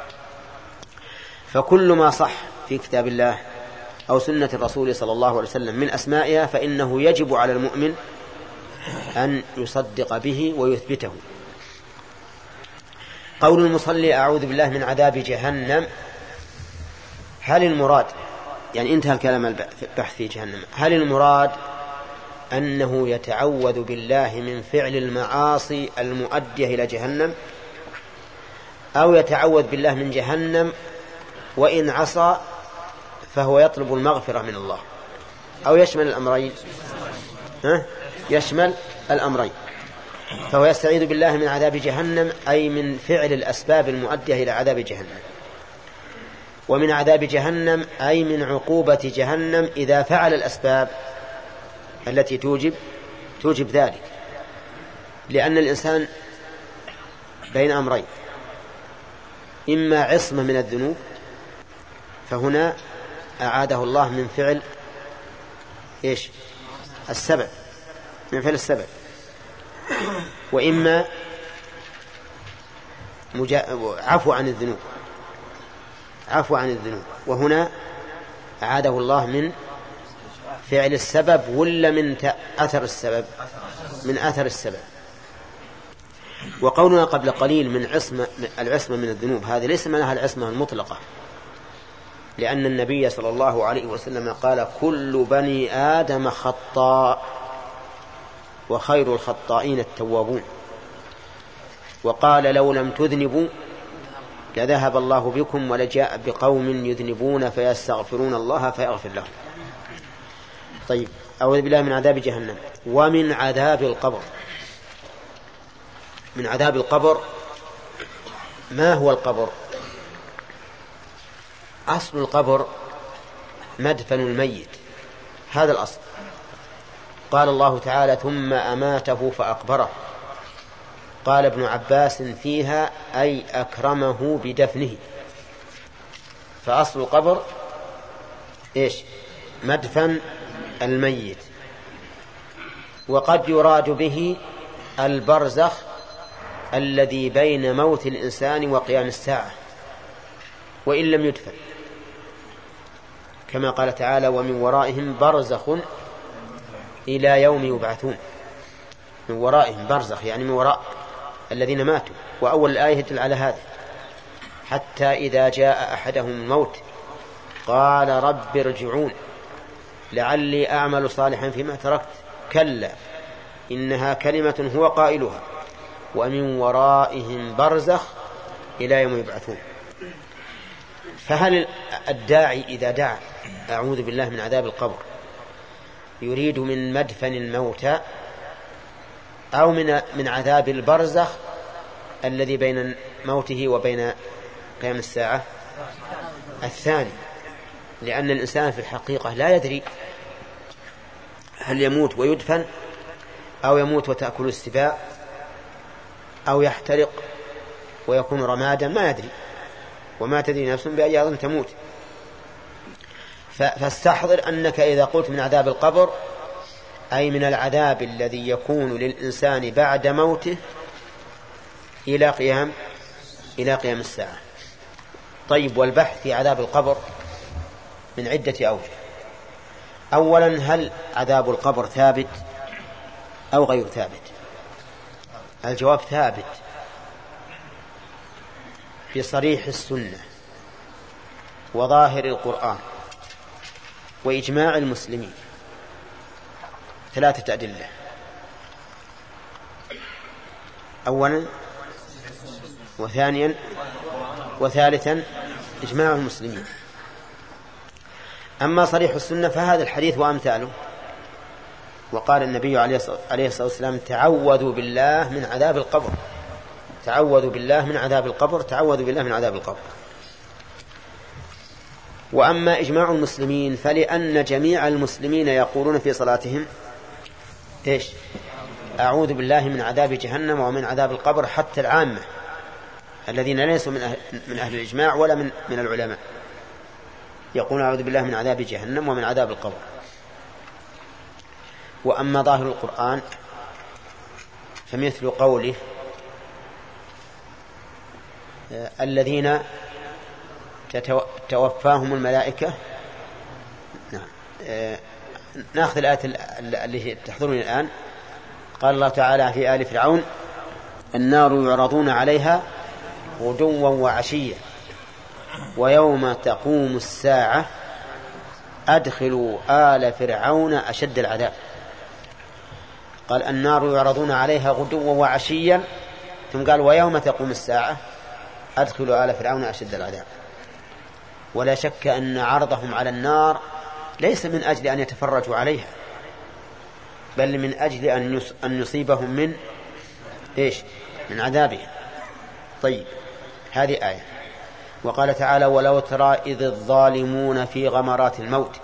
فكل ما صح في كتاب الله أو سنة الرسول صلى الله عليه وسلم من أسمائها فإنه يجب على المؤمن أن يصدق به ويثبته. قول المصلي أعوذ بالله من عذاب جهنم، هل المراد، يعني انتهى الكلام البحث في جهنم، هل المراد أنه يتعوذ بالله من فعل المعاصي المؤدية إلى جهنم، أو يتعوذ بالله من جهنم وإن عصى فهو يطلب المغفرة من الله، أو يشمل الأمرين؟ ها؟ يشمل الأمرين. فهو يستعيذ بالله من عذاب جهنم أي من فعل الأسباب المؤدية إلى عذاب جهنم، ومن عذاب جهنم أي من عقوبة جهنم إذا فعل الأسباب التي توجب توجب ذلك، لأن الإنسان بين أمرين: إما عصمة من الذنوب، فهنا أعاده الله من فعل إيش؟ السبب، من فعل السبب، وإما مجا... عفو عن الذنوب، عفو عن الذنوب، وهنا أعاده الله من فعل السبب ولا من أثر السبب؟ من أثر السبب. وقولنا قبل قليل من عصمة العصمة من الذنوب، هذه ليس معناها العصمة المطلقة، لأن النبي صلى الله عليه وسلم قال: كل بني آدم خطاء وخير الخطائين التوابون. وقال: لو لم تذنبوا لذهب الله بكم ولجاء بقوم يذنبون فيستغفرون الله فيغفر لهم. طيب، أعوذ بالله من عذاب جهنم ومن عذاب القبر. من عذاب القبر، ما هو القبر؟ أصل القبر مدفن الميت، هذا الأصل. قال الله تعالى: ثم أماته فأقبره. قال ابن عباس: فيها أي أكرمه بدفنه. فأصل القبر إيش؟ مدفن الميت. وقد يراد به البرزخ الذي بين موت الإنسان وقيام الساعة وإن لم يدفن، كما قال تعالى: ومن ورائهم برزخ إلى يوم يبعثون. من ورائهم برزخ يعني من وراء الذين ماتوا، وأول الآية يدل على هذا: حتى إذا جاء أحدهم الموت قال رب ارجعون لعلي أعمل صالحا فيما تركت كلا إنها كلمة هو قائلها ومن ورائهم برزخ إلى يوم يبعثون. فهل الداعي إذا دعا أعوذ بالله من عذاب القبر يريد من مدفن الموتى أو من من عذاب البرزخ الذي بين موته وبين قيام الساعة؟ الثاني، لأن الإنسان في الحقيقة لا يدري هل يموت ويدفن أو يموت وتأكل السباع أو يحترق ويكون رمادا، ما يدري، وما تدري نفس بأي أرض تموت. فاستحضر أنك إذا قلت من عذاب القبر أي من العذاب الذي يكون للإنسان بعد موته إلى قيام إلى قيام الساعة. طيب، والبحث في عذاب القبر من عدة أوجه. أولا، هل عذاب القبر ثابت أو غير ثابت؟ الجواب ثابت في صريح السنة وظاهر القرآن وإجماع المسلمين. ثلاثة أدلة: أولا وثانيا وثالثا إجماع المسلمين. أما صريح السنة فهذا الحديث وأمثاله. وقال النبي عليه الصلاة والسلام تعوذوا بالله من عذاب القبر، تعوذوا بالله من عذاب القبر، تعوذوا بالله من عذاب القبر. وأما إجماع المسلمين فلأن جميع المسلمين يقولون في صلاتهم إيش؟ أعوذ بالله من عذاب جهنم ومن عذاب القبر، حتى العامة الذين ليسوا من أهل, من أهل الإجماع ولا من, من العلماء يقولون أعوذ بالله من عذاب جهنم ومن عذاب القبر. وأما ظاهر القرآن فمثل قوله الذين توفاهم الملائكة. نعم. نأخذ الآية اللي تحضرني الآن. قال الله تعالى في آل فرعون النار يعرضون عليها غدوا وعشيا ويوم تقوم الساعة أدخلوا آل فرعون أشد العذاب. قال النار يعرضون عليها غدوا وعشيا، ثم قال ويوم تقوم الساعة أدخلوا آل فرعون أشد العذاب. ولا شك أن عرضهم على النار ليس من أجل أن يتفرجوا عليها، بل من أجل أن يصيبهم من إيش؟ من عذابها. طيب، هذه آية. وقال تعالى ولو ترى إذ الظالمون في غمرات الموت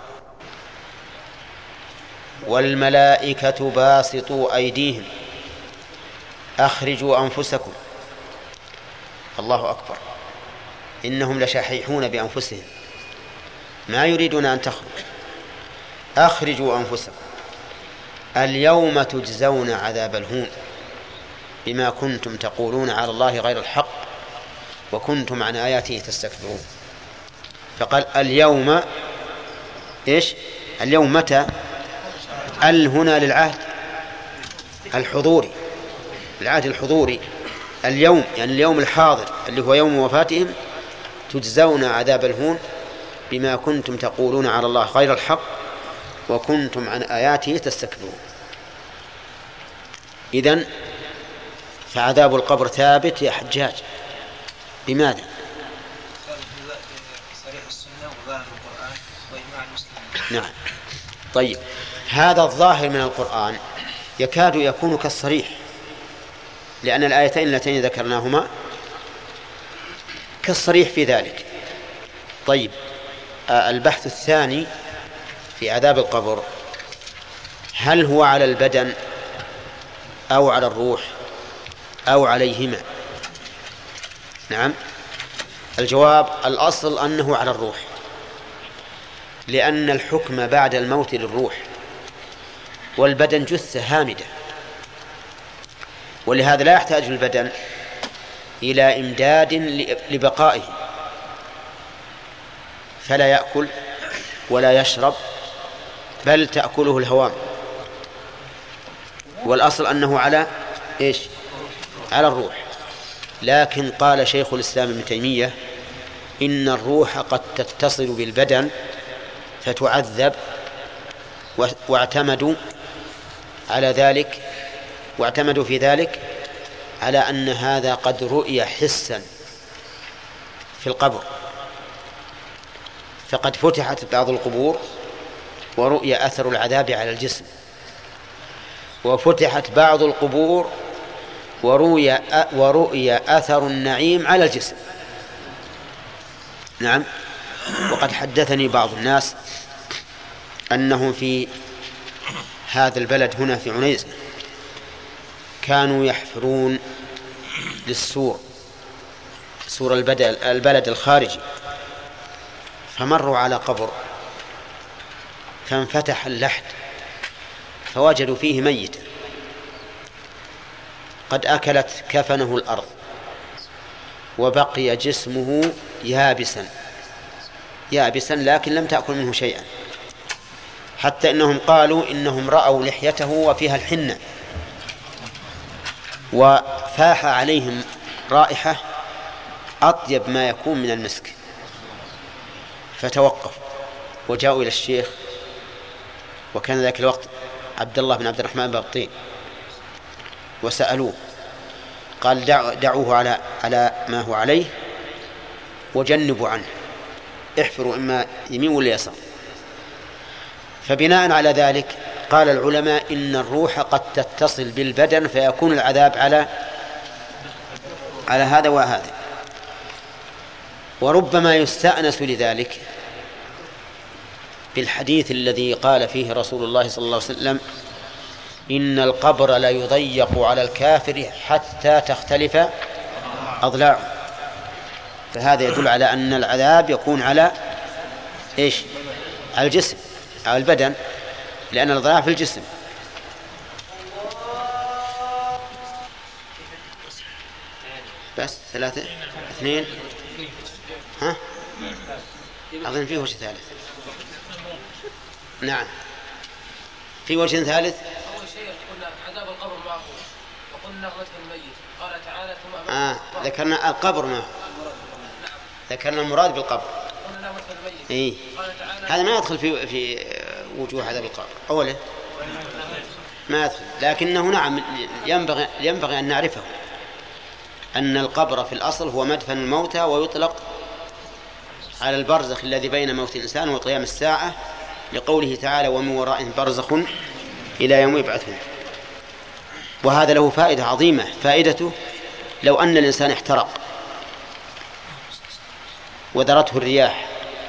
والملائكة باسطوا أيديهم أخرجوا أنفسكم. الله أكبر، إنهم لشحيحون بأنفسهم ما يريدون أن تخرج. أخرجوا أنفسكم اليوم تجزون عذاب الهون بما كنتم تقولون على الله غير الحق وكنتم عن آياته تستكبرون. فقال اليوم إيش؟ اليوم متى؟ ال هنا للعهد الحضوري، العهد الحضوري. اليوم يعني اليوم الحاضر اللي هو يوم وفاتهم تجزون عذاب الهون بما كنتم تقولون على الله غير الحق وكنتم عن آياته تستكبرون. إذن فعذاب القبر ثابت يا حجاج. بماذا؟ صريح السنة وظاهر القرآن وإجماع المسلمين. نعم. طيب، هذا الظاهر من القرآن يكاد يكون كالصريح، لأن الآيتين اللتين ذكرناهما كالصريح في ذلك. طيب، البحث الثاني في عذاب القبر هل هو على البدن أو على الروح أو عليهما؟ نعم، الجواب الأصل أنه على الروح، لأن الحكم بعد الموت للروح، والبدن جثة هامدة، ولهذا لا يحتاج البدن إلى إمداد لبقائه، فلا يأكل ولا يشرب بل تأكله الهوام. والأصل أنه على إيش؟ على الروح. لكن قال شيخ الإسلام ابن تيمية إن الروح قد تتصل بالبدن فتعذب، واعتمدوا على ذلك واعتمدوا في ذلك على أن هذا قد رؤي حسا في القبر، فقد فتحت بعض القبور ورؤي أثر العذاب على الجسم، وفتحت بعض القبور ورؤي ورؤي أثر النعيم على الجسم. نعم. وقد حدثني بعض الناس أنهم في هذا البلد هنا في عنيزة كانوا يحفرون للسور، سور البلد الخارجي، فمروا على قبر فانفتح اللحد فوجدوا فيه ميتا قد أكلت كفنه الأرض وبقي جسمه يابسا يابسا لكن لم تأكل منه شيئا، حتى إنهم قالوا إنهم رأوا لحيته وفيها الحنة، وفاح عليهم رائحة أطيب ما يكون من المسك، فتوقف وجاءوا إلى الشيخ، وكان ذاك الوقت عبد الله بن عبد الرحمن بابطين، وسألوه قال دعوه على على ما هو عليه وجنبوا عنه، احفروا إما يمين ولا يسار. فبناء على ذلك قال العلماء إن الروح قد تتصل بالبدن فيكون العذاب على على هذا وهذا، وربما يستأنس لذلك بالحديث الذي قال فيه رسول الله صلى الله عليه وسلم: إن القبر لا يضيق على الكافر حتى تختلف أضلاعه. فهذا يدل على أن العذاب يكون على إيش؟ على الجسم، على البدن، لأن الضياع في الجسم. بس ثلاثة اثنين ها أظن فيه وجه ثالث. نعم في وجه ثالث. أول شيء قلنا عذاب القبر معه، وقلنا مدفن الميت، قال تعالى ثم آه ذكرنا القبر معه، ذكرنا المراد بالقبر. قلنا مدفن الميت. إيه؟ هذا ما يدخل في في وجوه عذاب القبر أوله، ما يدخل، لكنه نعم ينبغي ينبغي أن نعرفه أن القبر في الأصل هو مدفن الموتى، ويطلق على البرزخ الذي بين موت الإنسان وقيام الساعة، لقوله تعالى: ومن ورائهم برزخ إلى يوم يبعثون. وهذا له فائدة عظيمة، فائدته لو أن الإنسان احترق وذرته الرياح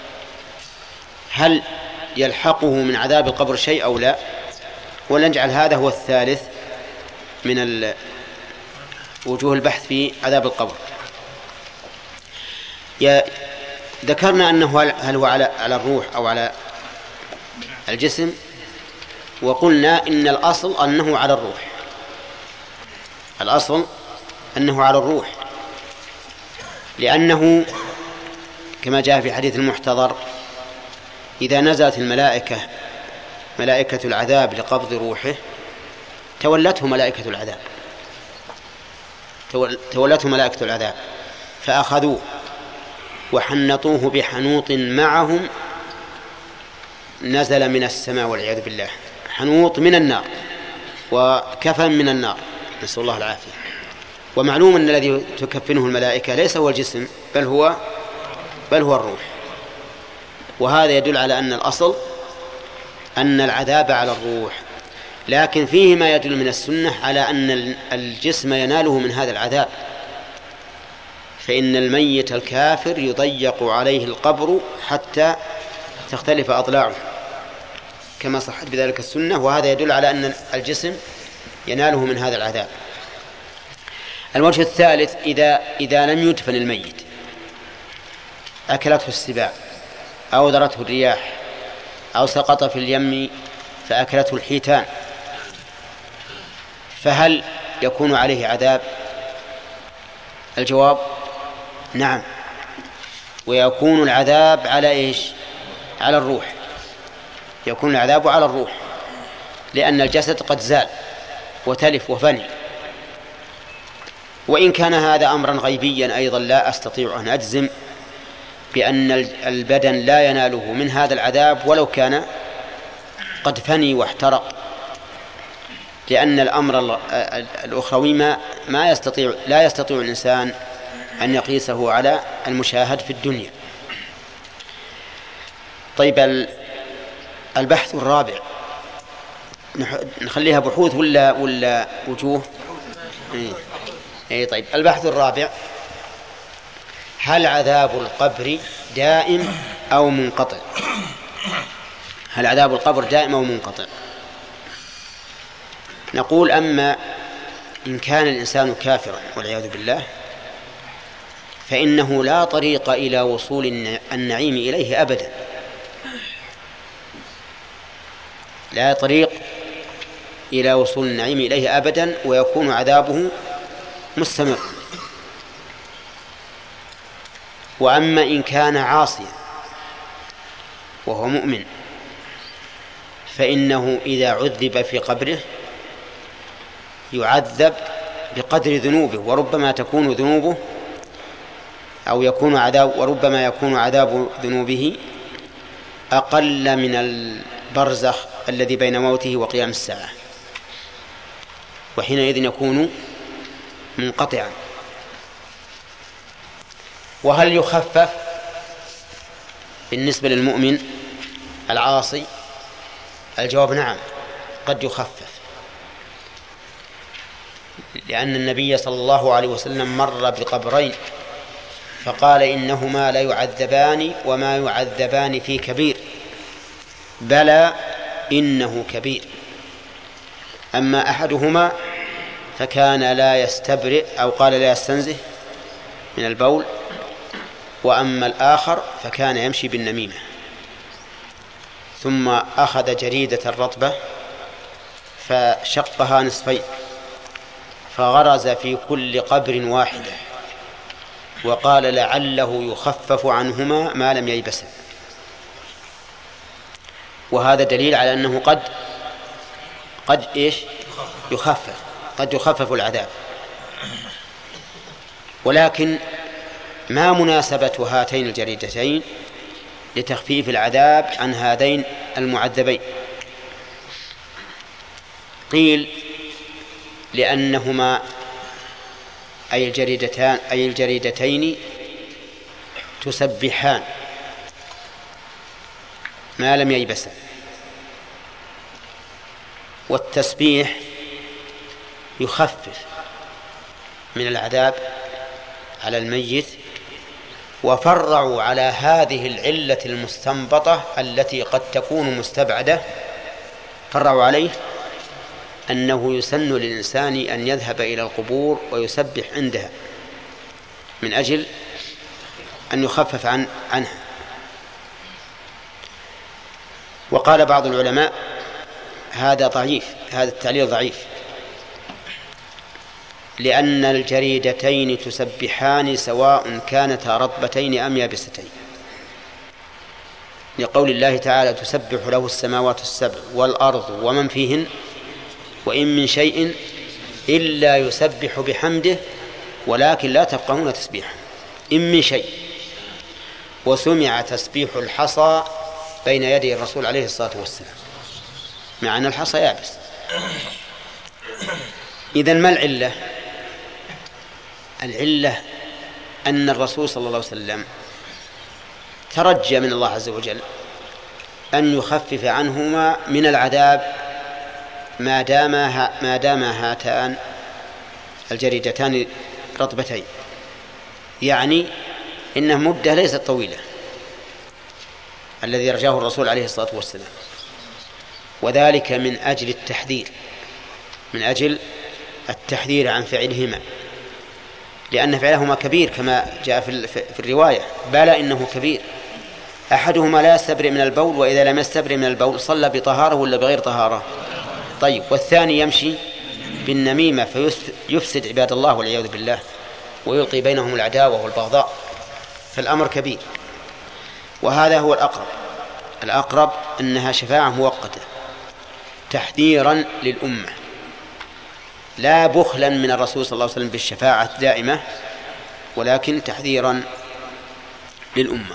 هل يلحقه من عذاب القبر شيء أو لا؟ ولنجعل هذا هو الثالث من وجوه البحث في عذاب القبر. ذكرنا أنه هل هو على على الروح أو على الجسم، وقلنا إن الأصل أنه على الروح، الأصل أنه على الروح، لأنه كما جاء في حديث المحتضر: إذا نزلت الملائكة ملائكة العذاب لقبض روحه تولته ملائكة العذاب تولته ملائكة العذاب فأخذوه وحنطوه بحنوط معهم نزل من السماء والعياذ بالله، حنوط من النار وكفن من النار، نسأل الله العافية. ومعلوم أن الذي تكفنه الملائكة ليس هو الجسم بل هو بل هو الروح، وهذا يدل على أن الأصل أن العذاب على الروح، لكن فيه ما يدل من السنة على أن الجسم يناله من هذا العذاب، فإن الميت الكافر يضيق عليه القبر حتى تختلف أضلاعه كما صحت بذلك السنة، وهذا يدل على أن الجسم يناله من هذا العذاب. الوجه الثالث: إذا إذا لم يدفن الميت أكلته السباع أو ذرته الرياح أو سقط في اليم فأكلته الحيتان، فهل يكون عليه عذاب؟ الجواب: نعم، ويكون العذاب على إيش؟ على الروح، يكون العذاب على الروح، لأن الجسد قد زال وتلف وفني. وإن كان هذا أمرا غيبيا أيضا لا أستطيع أن أجزم بأن البدن لا يناله من هذا العذاب ولو كان قد فني واحترق، لأن الأمر الأخروي ما, ما يستطيع لا يستطيع الإنسان أن يقيسه على المشاهد في الدنيا. طيب البحث الرابع نخليها بحوث ولا ولا وجوه؟ اي إيه طيب البحث الرابع: هل عذاب القبر دائم أو منقطع؟ هل عذاب القبر دائم أو منقطع؟ نقول: أما إن كان الإنسان كافرا والعياذ بالله فإنه لا طريق إلى وصول النعيم إليه أبدا، لا طريق إلى وصول النعيم إليه أبدا، ويكون عذابه مستمر. وأما إن كان عاصيا وهو مؤمن فإنه إذا عذب في قبره يعذب بقدر ذنوبه، وربما تكون ذنوبه أو يكون عذاب وربما يكون عذاب ذنوبه أقل من البرزخ الذي بين موته وقيام الساعة، وحينئذ يكون منقطعا. وهل يخفف بالنسبة للمؤمن العاصي؟ الجواب نعم، قد يخفف، لأن النبي صلى الله عليه وسلم مر بقبرين فقال إنهما لا يعذبان وما يعذبان في كبير، بلى إنه كبير. أما أحدهما فكان لا يستبرئ أو قال لا يستنزه من البول، وأما الآخر فكان يمشي بالنميمة. ثم أخذ جريدة رطبة فشقها نصفين فغرز في كل قبر واحدة، وقال لعله يخفف عنهما ما لم ييبسا. وهذا دليل على أنه قد قد إيش يخفف قد يخفف العذاب. ولكن ما مناسبة هاتين الجريدتين لتخفيف العذاب عن هذين المعذبين؟ قيل لأنهما أي الجريدتان أي الجريدتين تسبحان ما لم ييبسا، والتسبيح يخفف من العذاب على الميت. وفرعوا على هذه العلة المستنبطة التي قد تكون مستبعدة، فرعوا عليه أنه يسن للإنسان أن يذهب إلى القبور ويسبح عندها من أجل أن يخفف عن عنها. وقال بعض العلماء هذا ضعيف، هذا التعليل ضعيف، لأن الجريدتين تسبحان سواء كانتا رطبتين أم يابستين، لقول الله تعالى تسبح له السماوات السبع والأرض ومن فيهن وإن من شيء إلا يسبح بحمده ولكن لا تفقهون تسبيحه. إن من شيء، وسمع تسبيح الحصى بين يدي الرسول عليه الصلاة والسلام، مع أن الحصى يابس. إذن ما العلة؟ العلة أن الرسول صلى الله عليه وسلم ترجى من الله عز وجل أن يخفف عنهما من العذاب ما دام ما دام هاتان الجريدتان رطبتين، يعني إنها مدة ليست طويلة الذي رجاه الرسول عليه الصلاة والسلام، وذلك من أجل التحذير من أجل التحذير عن فعلهما، لأن فعلهما كبير كما جاء في الرواية، بلى إنه كبير. أحدهما لا يستبرئ من البول، وإذا لم يستبرئ من البول صلى بطهارة ولا بغير طهارة؟ طيب. والثاني يمشي بالنميمة فيفسد عباد الله والعياذ بالله ويلقي بينهم العداوة والبغضاء، فالأمر كبير. وهذا هو الأقرب الأقرب أنها شفاعة مؤقتة تحذيرا للأمة، لا بخلا من الرسول صلى الله عليه وسلم بالشفاعة الدائمة، ولكن تحذيرا للأمة.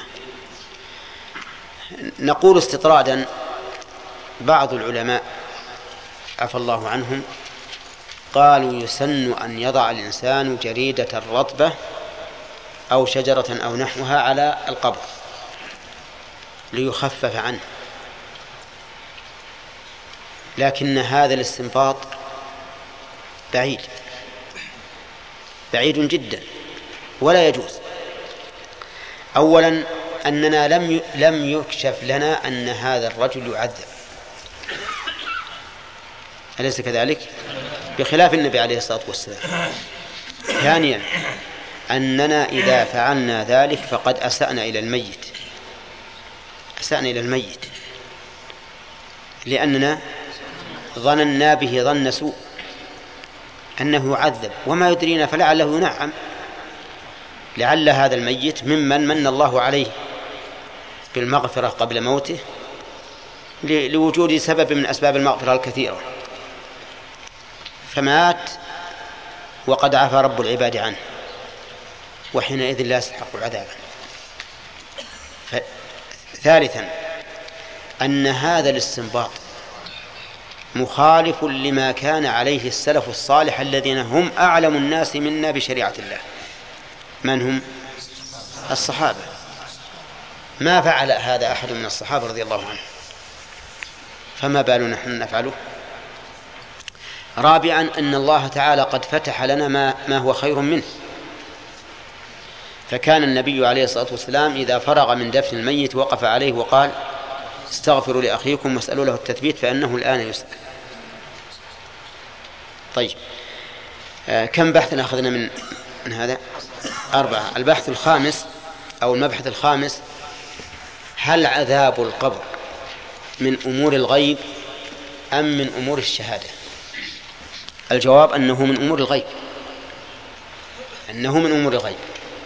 نقول استطرادا بعض العلماء عفى الله عنهم قالوا يسن أن يضع الإنسان جريدة رطبة أو شجرة أو نحوها على القبر ليخفف عنه، لكن هذا الاستنباط بعيد بعيد جدا ولا يجوز. أولا أننا لم لم يكشف لنا أن هذا الرجل يعذب، أليس كذلك؟ بخلاف النبي عليه الصلاة والسلام. ثانيا أننا إذا فعلنا ذلك فقد أسأنا إلى الميت أسأنا إلى الميت لأننا ظننا به ظن سوء أنه يعذب، وما يدرينا فلعله ينعم، لعل هذا الميت ممن من الله عليه بالمغفرة قبل موته لوجود سبب من أسباب المغفرة الكثيرة، فمات وقد عفى رب العباد عنه، وحينئذ لا يستحق عذابا. ثالثا أن هذا الاستنباط مخالف لما كان عليه السلف الصالح الذين هم أعلم الناس منا بشريعة الله. من هم؟ الصحابة. ما فعل هذا أحد من الصحابة رضي الله عنه. فما بالنا نحن نفعله. رابعا أن الله تعالى قد فتح لنا ما, ما هو خير منه، فكان النبي عليه الصلاة والسلام إذا فرغ من دفن الميت وقف عليه وقال استغفروا لأخيكم واسألوا له التثبيت فإنه الآن يسأل. طيب، آه كم بحثا أخذنا من, من هذا؟ أربعة. البحث الخامس أو المبحث الخامس: هل عذاب القبر من أمور الغيب أم من أمور الشهادة؟ الجواب أنه من أمور الغيب، أنه من أمور الغيب.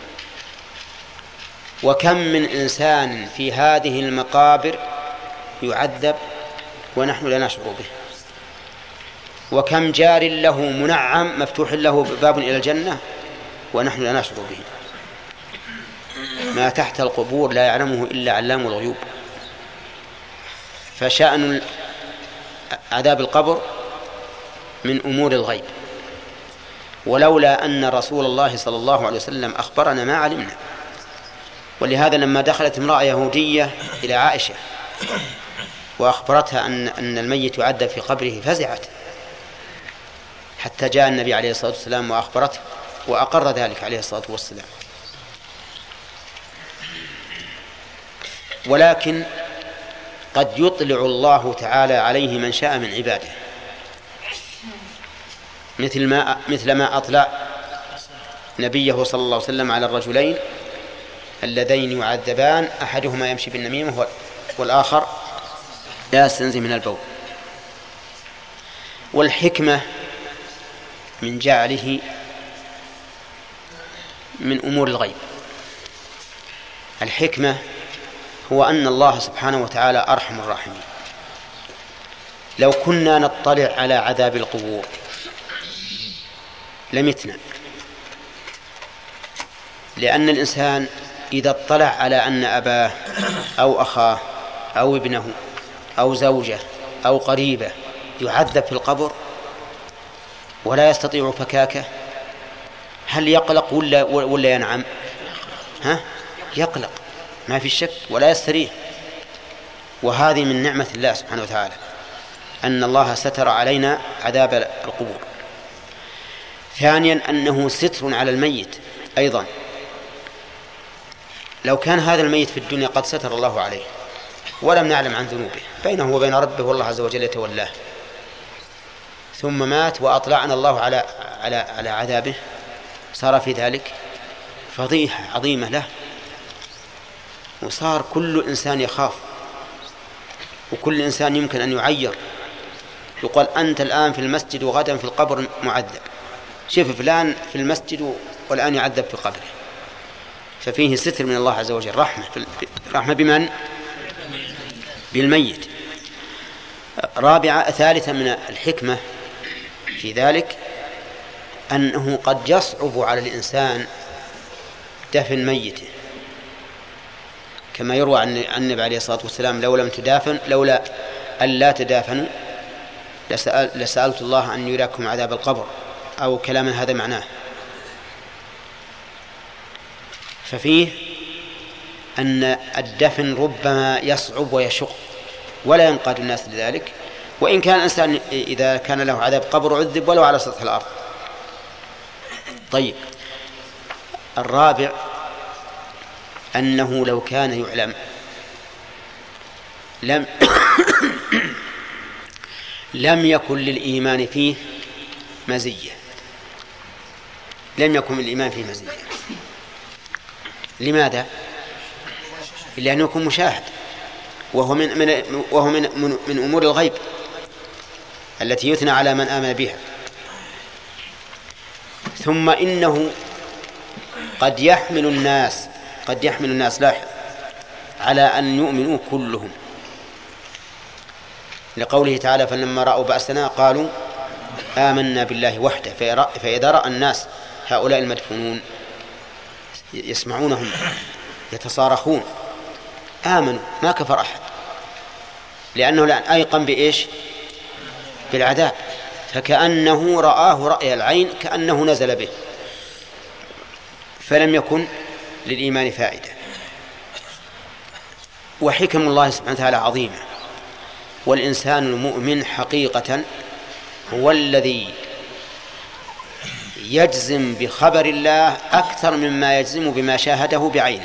وكم من إنسان في هذه المقابر يعذب ونحن لا نشعر به، وكم جار له منعم مفتوح له باب إلى الجنة ونحن لا نشعر به. ما تحت القبور لا يعلمه إلا علام الغيوب. فشأن عذاب القبر من أمور الغيب، ولولا أن رسول الله صلى الله عليه وسلم أخبرنا ما علمنا. ولهذا لما دخلت امرأة يهودية إلى عائشة وأخبرتها أن أن الميت يعذب في قبره فزعت، حتى جاء النبي عليه الصلاة والسلام وأخبرته وأقر ذلك عليه الصلاة والسلام. ولكن قد يطلع الله تعالى عليه من شاء من عباده، مثل ما مثل ما أطلع نبيه صلى الله عليه وسلم على الرجلين اللذين يعذبان أحدهما يمشي بالنميمة والآخر لا يستنزه من البول. والحكمة من جعله من أمور الغيب، الحكمة هو أن الله سبحانه وتعالى أرحم الراحمين. لو كنا نطلع على عذاب القبور لمتنا، لأن الإنسان إذا اطلع على أن أباه أو أخاه أو ابنه أو زوجه أو قريبه يعذب في القبر ولا يستطيع فكاكه، هل يقلق ولا, ولا ينعم؟ ها؟ يقلق ما في شك ولا يستريح. وهذه من نعمة الله سبحانه وتعالى أن الله ستر علينا عذاب القبور. ثانيا أنه ستر على الميت أيضا. لو كان هذا الميت في الدنيا قد ستر الله عليه ولم نعلم عن ذنوبه بينه وبين ربه والله عز وجل يتولاه، ثم مات وأطلعنا الله على على على عذابه، صار في ذلك فضيحة عظيمة له، وصار كل إنسان يخاف، وكل إنسان يمكن أن يعير، يقول أنت الآن في المسجد وغدا في القبر معذب، شوف فلان في المسجد والآن يعذب في قبره. ففيه ستر من الله عز وجل، رحمة رحمة بمن؟ بالميت. رابعة ثالثا من الحكمة في ذلك أنه قد يصعب على الإنسان دفن ميته، كما يروى عن النبي عليه الصلاة والسلام لو لم تدافن لولا أن لا تدافنوا لسأل لسألت الله أن يراكم عذاب القبر، أو كلاما هذا معناه. ففيه أن الدفن ربما يصعب ويشق ولا ينقاد الناس لذلك، وإن كان الإنسان إذا كان له عذاب قبر عذب ولو على سطح الأرض. طيب، الرابع أنه لو كان يعلم لم لم يكن للإيمان فيه مزية، لم يكن الإيمان فيه مزية. لماذا؟ لأنه يكون مشاهد، وهو من من وهو من من, من أمور الغيب التي يثنى على من آمن بها. ثم إنه قد يحمل الناس قد يحمل الناس لاحظ على أن يؤمنوا كلهم، لقوله تعالى فلما رأوا بأسنا قالوا آمنا بالله وحده. فإذا رأى الناس هؤلاء المدفونون يسمعونهم يتصارخون آمنوا، ما كفر أحد، لأنه الآن أيقن بإيش؟ بالعذاب، فكأنه رآه رأي العين كأنه نزل به، فلم يكن للإيمان فائدة. وحكم الله سبحانه وتعالى عظيمة، والإنسان المؤمن حقيقة هو الذي يجزم بخبر الله أكثر مما يجزم بما شاهده بعينه،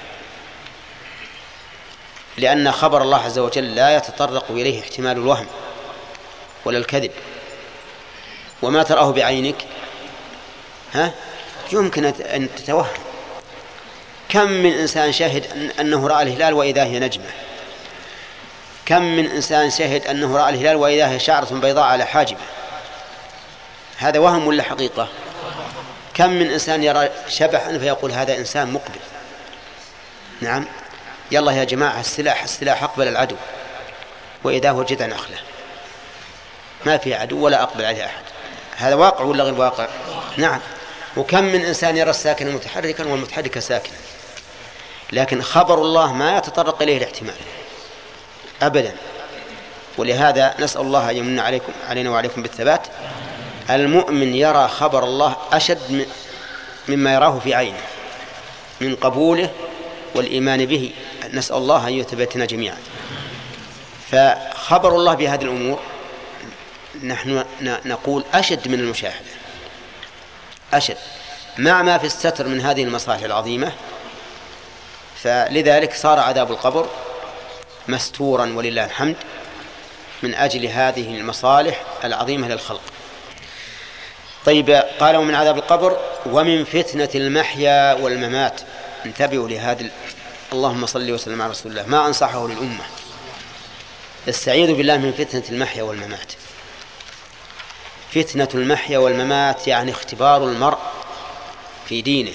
لأن خبر الله عز وجل لا يتطرق إليه احتمال الوهم ولا الكذب، وما تراه بعينك ها يمكن أن تتوهم. كم من إنسان شهد أنه رأى الهلال وإذا هي نجمة، كم من إنسان شهد أنه رأى الهلال وإذا هي شعرة بيضاء على حاجبه، هذا وهم ولا حقيقة؟ كم من إنسان يرى شبحا فيقول هذا إنسان مقبل. نعم، يلا يا جماعة السلاح السلاح أقبل العدو، وإذا هو جذع نخلة ما في عدو ولا أقبل عليه أحد. هذا واقع ولا غير واقع؟ نعم. وكم من إنسان يرى الساكن متحركا والمتحرك ساكنا، لكن خبر الله ما يتطرق إليه الاحتمال أبدا. ولهذا نسأل الله أن يمن عليكم علينا وعليكم بالثبات. المؤمن يرى خبر الله أشد مما يراه في عينه من قبوله والإيمان به. نسأل الله أن يثبتنا جميعا. فخبر الله بهذه الأمور نحن نقول أشد من المشاهدة، أشد مع ما في الستر من هذه المصالح العظيمة. فلذلك صار عذاب القبر مستورا ولله الحمد من أجل هذه المصالح العظيمة للخلق. طيب، قال ومن عذاب القبر ومن فتنة المحيا والممات. انتبهوا لهذا. اللهم صل وسلم على رسول الله. ما أنصحه للأمة، استعيذوا بالله من فتنة المحيا والممات. فتنة المحيا والممات يعني اختبار المرء في دينه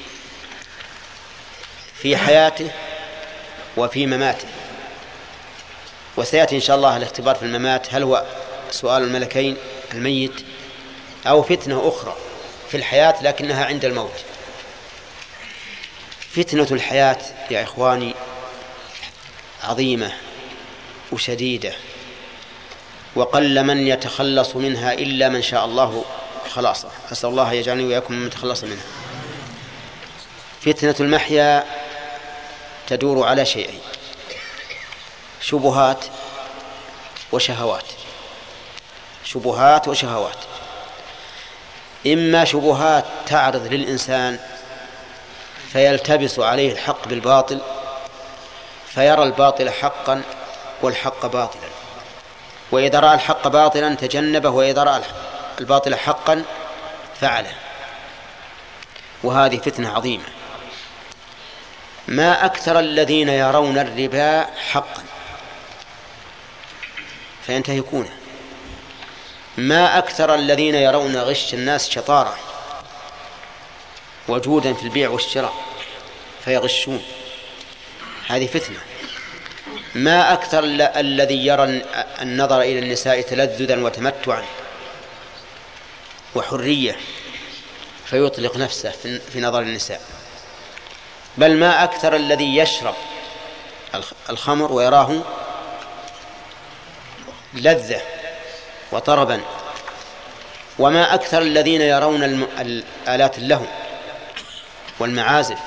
في حياته وفي مماته. وسيأتي إن شاء الله الاختبار في الممات، هل هو سؤال الملكين الميت أو فتنة أخرى في الحياة لكنها عند الموت. فتنة الحياة يا إخواني عظيمة وشديدة، وقل من يتخلص منها إلا من شاء الله خلاصه. أسأل الله يجعلني وإياكم من يتخلص منها. فتنة المحيا تدور على شيئين: شبهات وشهوات. شبهات وشهوات، إما شبهات تعرض للإنسان فيلتبس عليه الحق بالباطل فيرى الباطل حقا والحق باطلا، وإذا رأى الحق باطلا تجنبه، وإذا رأى الباطل حقا فعله. وهذه فتنة عظيمة. ما أكثر الذين يرون الربا حقا فينتهكونه، ما أكثر الذين يرون غش الناس شطارة وجودا في البيع والشراء فيغشون، هذه فتنة. ما أكثر الذي يرى النظر إلى النساء تلذذا وتمتعا وحرية فيطلق نفسه في نظر النساء. بل ما أكثر الذي يشرب الخمر ويراه لذة وطربا. وما أكثر الذين يرون الآلات اللهو والمعازف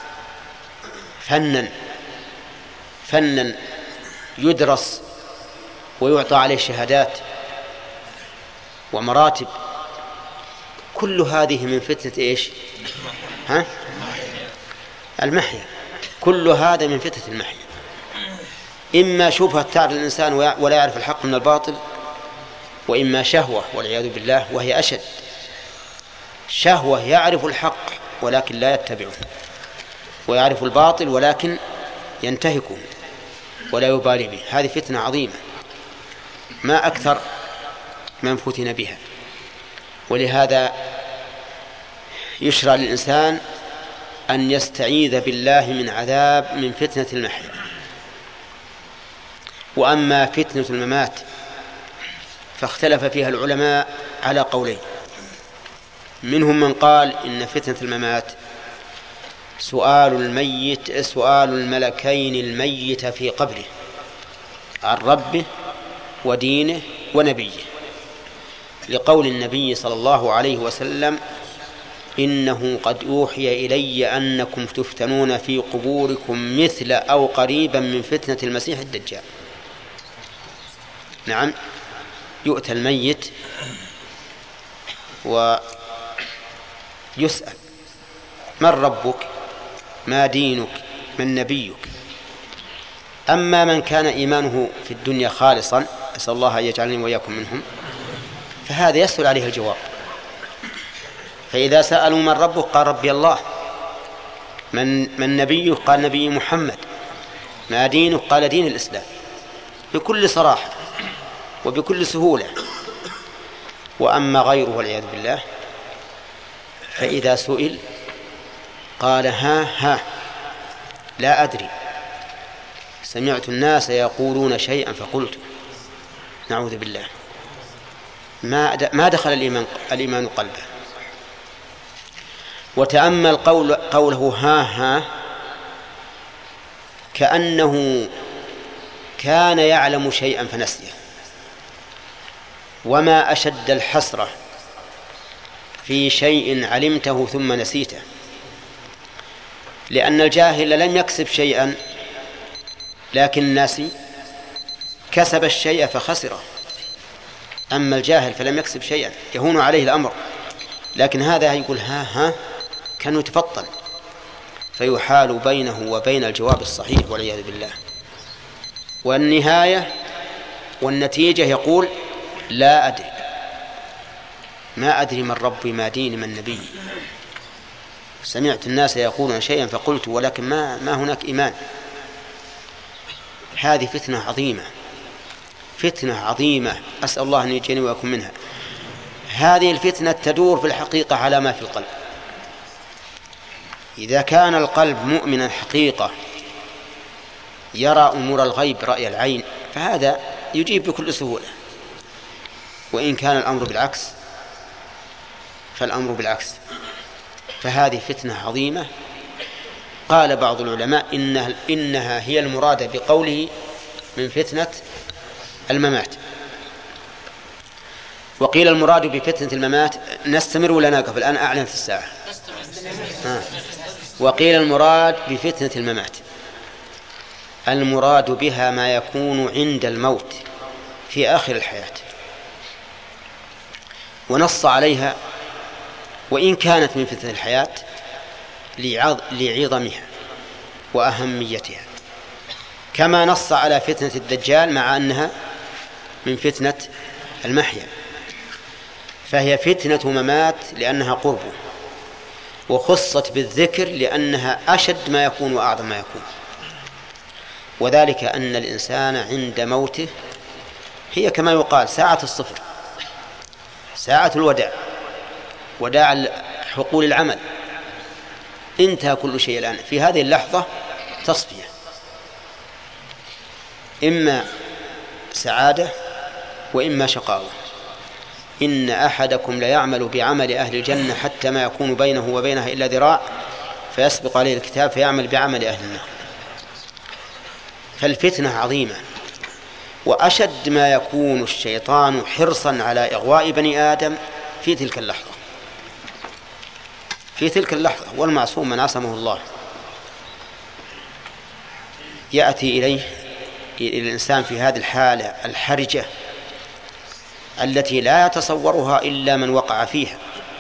فنا فنا يدرس ويعطى عليه شهادات ومراتب. كل هذه من فتنة إيش؟ ها؟ المحيا. كل هذا من فتنة المحيا. إما شبهة تعرض الإنسان ولا يعرف الحق من الباطل، وإما شهوة والعياذ بالله وهي أشد. شهوة يعرف الحق ولكن لا يتبعه، ويعرف الباطل ولكن ينتهكه ولا يبالي به. هذه فتنة عظيمة ما أكثر من فتن بها. ولهذا يشرع للإنسان أن يستعيذ بالله من عذاب من فتنة المحيا. وأما فتنة الممات فاختلف فيها العلماء على قولين. منهم من قال إن فتنة الممات سؤال الميت سؤال الملكين الميت في قبره عن ربه ودينه ونبيه، لقول النبي صلى الله عليه وسلم: إنه قد أوحي إلي أنكم تفتنون في قبوركم مثل أو قريبا من فتنة المسيح الدجال. نعم، يؤتى الميت ويسأل: من ربك؟ ما دينك؟ من نبيك؟ أما من كان إيمانه في الدنيا خالصا، أسأل الله أن يجعلني وإياكم منهم، فهذا يسهل عليه الجواب. فإذا سألوا: من ربك؟ قال: ربي الله. من, من نبيك؟ قال: نبي محمد. ما دينك؟ قال: دين الإسلام، بكل صراحة وبكل سهولة. وأما غيره والعياذ بالله فإذا سئل قال: ها ها لا أدري، سمعت الناس يقولون شيئا فقلت. نعوذ بالله، ما ما دخل الإيمان, الإيمان قلبه. وتأمل قول قوله ها ها، كأنه كان يعلم شيئا فنسيه. وما أشد الحسرة في شيء علمته ثم نسيته، لأن الجاهل لم يكسب شيئا لكن ناسي كسب الشيء فخسره. أما الجاهل فلم يكسب شيئا يهون عليه الأمر، لكن هذا يقول ها ها كان يتفطن، فيحال بينه وبين الجواب الصحيح والعياذ بالله. والنهاية والنتيجة يقول: لا أدري، ما أدري من ربي، ما ديني، من نبي. سمعت الناس يقولون شيئا فقلت، ولكن ما, ما هناك إيمان. هذه فتنة عظيمة، فتنة عظيمة، أسأل الله أن يجيني ويكون منها. هذه الفتنة تدور في الحقيقة على ما في القلب. إذا كان القلب مؤمنا حقيقة يرى أمور الغيب رأي العين فهذا يجيب بكل سهولة. وإن كان الأمر بالعكس فالأمر بالعكس. فهذه فتنة عظيمة. قال بعض العلماء إنها, إنها هي المرادة بقوله من فتنة الممات. وقيل المراد بفتنة الممات، نستمر ولا نقف الآن؟ أعلن في الساعة. آه. وقيل المراد بفتنة الممات المراد بها ما يكون عند الموت في آخر الحياة، ونص عليها وإن كانت من فتنة الحياة لعظمها وأهميتها، كما نص على فتنة الدجال مع أنها من فتنة المحيا. فهي فتنة ممات لأنها قربه، وخصت بالذكر لأنها أشد ما يكون وأعظم ما يكون. وذلك أن الإنسان عند موته هي كما يقال ساعة الصفر، ساعة الوداع، وداع حقول العمل، انتهى كل شيء الآن. في هذه اللحظة تصفية، إما سعادة وإما شقاوة. إن أحدكم ليعمل بعمل أهل الجنة حتى ما يكون بينه وبينها إلا ذراع فيسبق عليه الكتاب فيعمل بعمل أهل النار. فالفتنة عظيمة، وأشد ما يكون الشيطان حرصا على إغواء بني آدم في تلك اللحظة، في تلك اللحظة. والمعصوم من عصمه الله يأتي إليه إلى الإنسان في هذه الحالة الحرجة التي لا يتصورها إلا من وقع فيها،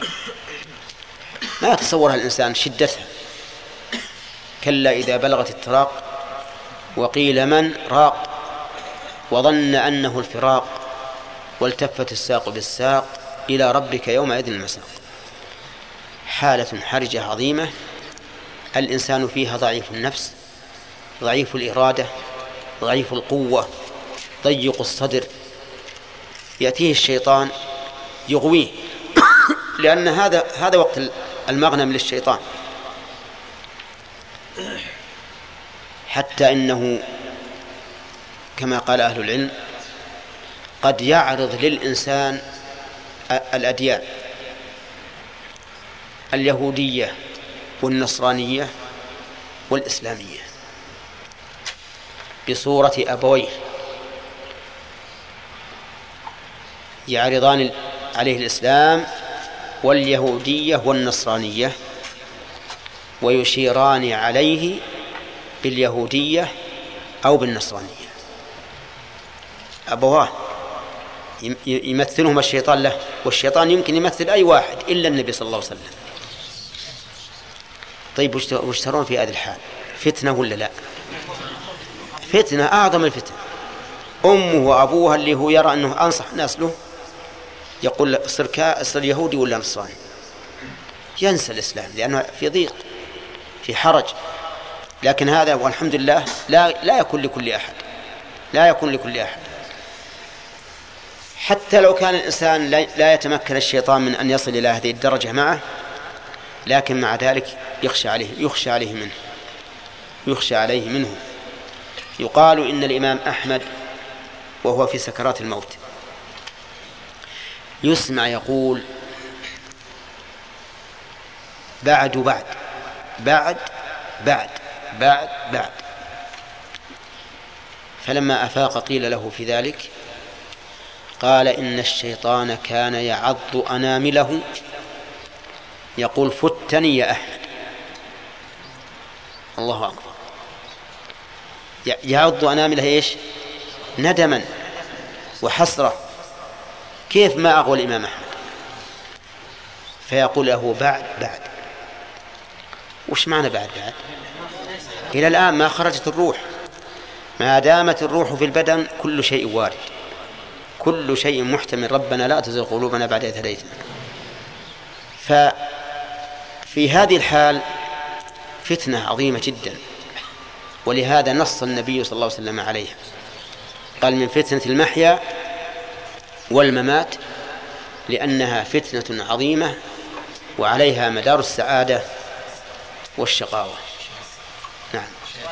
ما يتصورها الإنسان شدتها. كلا إذا بلغت التراق وقيل من راق وظن أنه الفراق والتفت الساق بالساق إلى ربك يومئذ المساق. حالة حرجة عظيمة الإنسان فيها ضعيف النفس، ضعيف الإرادة، ضعيف القوة، ضيق الصدر. يأتيه الشيطان يغويه لأن هذا هذا وقت المغنم للشيطان. حتى إنه كما قال أهل العلم قد يعرض للإنسان الأديان اليهودية والنصرانية والإسلامية بصورة أبويه يعرضان عليه الإسلام واليهودية والنصرانية ويشيران عليه باليهودية أو بالنصرانية. أبواه يمثلهم الشيطان له، والشيطان يمكن يمثل أي واحد إلا النبي صلى الله عليه وسلم. طيب وش ترون في هذه الحال؟ فتنة ولا لا؟ فتنة أعظم الفتنة. أمه وأبوها اللي هو يرى أنه أنصح الناس له يقول صر كا صر يهودي ولا نصراني، ينسى الإسلام لأنه في ضيق في حرج. لكن هذا والحمد لله لا لا يكون لكل أحد، لا يكون لكل أحد. حتى لو كان الإنسان لا يتمكن الشيطان من أن يصل إلى هذه الدرجة معه، لكن مع ذلك يخشى عليه يخشى عليه منه يخشى عليه منه. يقال إن الإمام أحمد وهو في سكرات الموت يسمع يقول بعد بعد بعد بعد بعد بعد. فلما أفاق قيل له في ذلك قال إن الشيطان كان يعض أنامله يقول فتني يا أحمد. الله أكبر. يعض أنامله إيش؟ ندما وحسرة، كيف ما أغوى الإمام أحمد. فيقول له بعد بعد. وش معنى بعد بعد؟ إلى الآن ما خرجت الروح. ما دامت الروح في البدن كل شيء وارد، كل شيء محتمل. ربنا لا تزغ قلوبنا بعد إذ هديتنا. ففي هذه الحال فتنة عظيمة جدا، ولهذا نص النبي صلى الله عليه وسلم عليها. قال من فتنة المحيا والممات، لأنها فتنة عظيمة وعليها مدار السعادة والشقاوة. نعم.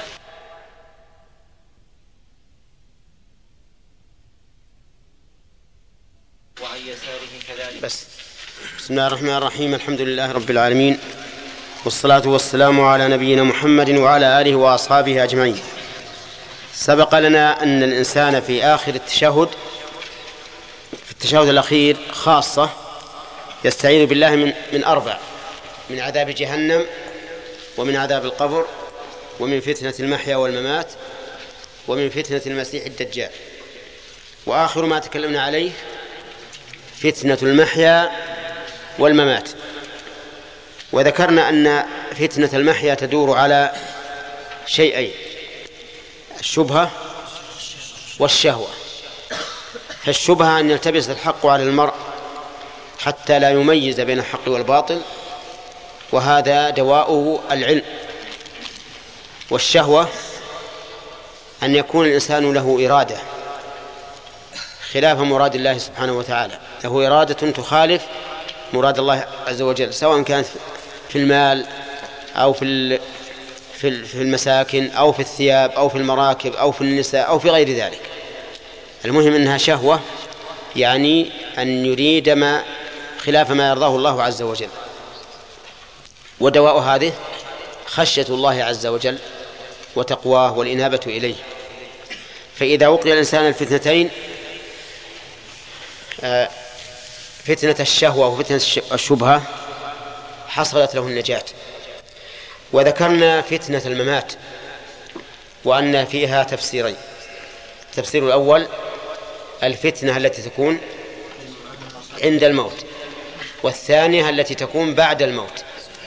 وعن يساره كذلك. بس بسم الله الرحمن الرحيم. الحمد لله رب العالمين، والصلاة والسلام على نبينا محمد وعلى آله وأصحابه أجمعين. سبق لنا أن الإنسان في آخر التشهد في التشهد الأخير خاصة يستعيذ بالله من من أربع: من عذاب جهنم، ومن عذاب القبر، ومن فتنة المحيا والممات، ومن فتنة المسيح الدجال. وآخر ما تكلمنا عليه فتنة المحيا والممات. وذكرنا أن فتنة المحيا تدور على شيئين: الشبهة والشهوة. فالشبهة أن يلتبس الحق على المرء حتى لا يميز بين الحق والباطل، وهذا دواؤه العلم. والشهوة أن يكون الإنسان له إرادة خلاف مراد الله سبحانه وتعالى، له إرادة تخالف مراد الله عز وجل، سواء كانت في المال أو في في المساكن أو في الثياب أو في المراكب أو في النساء أو في غير ذلك. المهم أنها شهوة، يعني أن يريد ما خلاف ما يرضاه الله عز وجل. ودواء هذه خشية الله عز وجل وتقواه والإنابة إليه. فإذا وقي الإنسان الفتنتين، فتنة الشهوة وفتنة الشبهة، حصلت له النجاة. وذكرنا فتنة الممات وأن فيها تفسيرين: التفسير الأول الفتنة التي تكون عند الموت، والثانية التي تكون بعد الموت،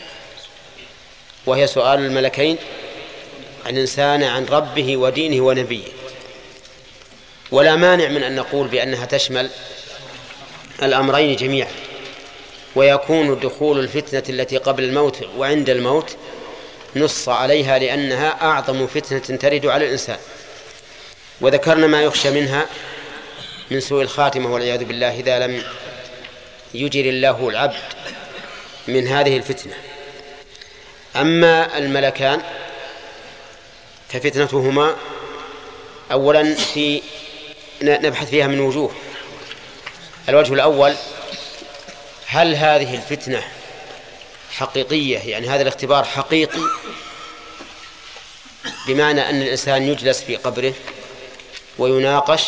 وهي سؤال الملكين الإنسان عن ربه ودينه ونبيه. ولا مانع من أن نقول بأنها تشمل الأمرين جميعا، ويكون دخول الفتنة التي قبل الموت وعند الموت نص عليها لأنها أعظم فتنة ترد على الإنسان. وذكرنا ما يخشى منها من سوء الخاتمة والعياذ بالله إذا لم يجر الله العبد من هذه الفتنة. أما الملكان ففتنتهما أولا في نبحث فيها من وجوه. الوجه الأول: هل هذه الفتنة حقيقية؟ يعني هذا الاختبار حقيقي بمعنى أن الإنسان يجلس في قبره ويناقش،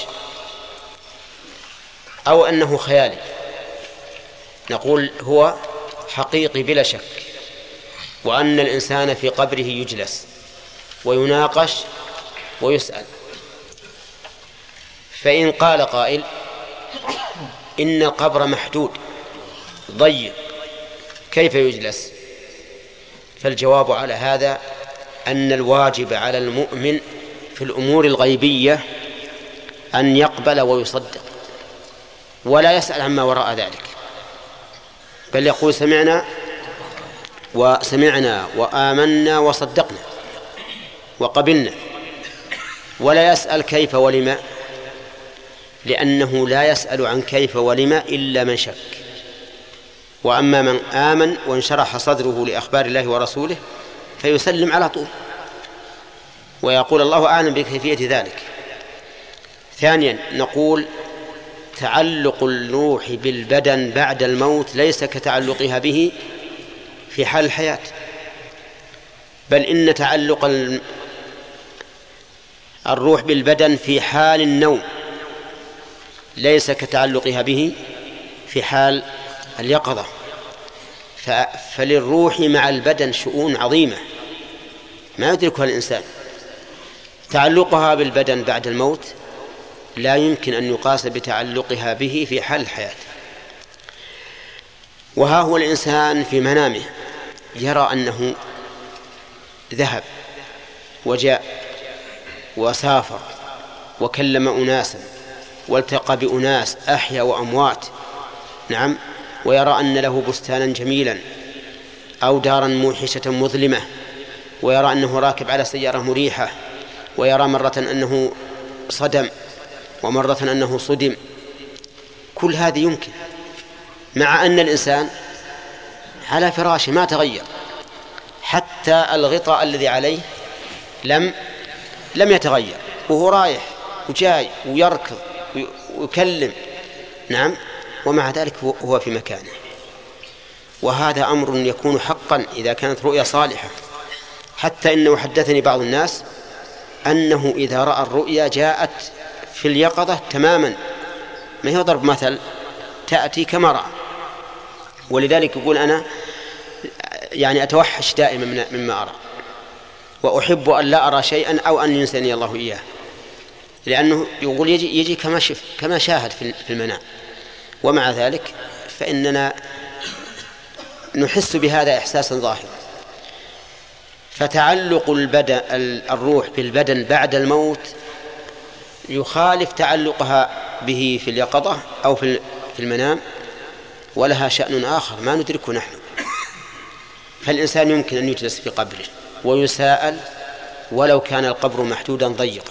أو أنه خيالي؟ نقول هو حقيقي بلا شك، وأن الإنسان في قبره يجلس ويناقش ويسأل. فإن قال قائل إن القبر محدود ضيق كيف يجلس؟ فالجواب على هذا أن الواجب على المؤمن في الأمور الغيبية أن يقبل ويصدق ولا يسأل عما وراء ذلك، بل يقول سمعنا وسمعنا وآمنا وصدقنا وقبلنا، ولا يسأل كيف ولما، لأنه لا يسأل عن كيف ولما إلا من شك. وأما من آمن وانشرح صدره لأخبار الله ورسوله فيسلم على طول ويقول الله أعلم بكيفية ذلك. ثانيا نقول تعلق الروح بالبدن بعد الموت ليس كتعلقها به في حال الحياة، بل إن تعلق الروح بالبدن في حال النوم ليس كتعلقها به في حال اليقظة. فللروح مع البدن شؤون عظيمة ما يدركها الإنسان. تعلقها بالبدن بعد الموت لا يمكن أن يقاس بتعلقها به في حال الحياة. وها هو الإنسان في منامه يرى أنه ذهب وجاء وسافر وكلم أناسا والتقى بأناس أحيا وأموات، نعم، ويرى أن له بستانا جميلا أو دارا موحشة مظلمة، ويرى أنه راكب على سيارة مريحة، ويرى مرة أنه صدم ومرة أنه صدم. كل هذه يمكن، مع أن الإنسان على فراشه ما تغير، حتى الغطاء الذي عليه لم لم يتغير، وهو رايح وجاي ويركض ويكلم، نعم، ومع ذلك هو في مكانه. وهذا أمر يكون حقا إذا كانت رؤيا صالحة، حتى إنه حدثني بعض الناس أنه إذا رأى الرؤيا جاءت في اليقظة تماما، ما هي ضرب مثل، تأتي كما رأى. ولذلك يقول أنا يعني أتوحش دائما مما أرى، وأحب أن لا أرى شيئا أو أن ينساني الله إياه، لأنه يقول يجي, يجي كما, شف كما شاهد في المنام. ومع ذلك فإننا نحس بهذا إحساسا ظاهرا. فتعلق البدن الروح بالبدن بعد الموت يخالف تعلقها به في اليقظة أو في المنام، ولها شأن آخر ما ندركه نحن. فالإنسان يمكن أن يجلس في قبره ويساءل ولو كان القبر محدودا ضيقا.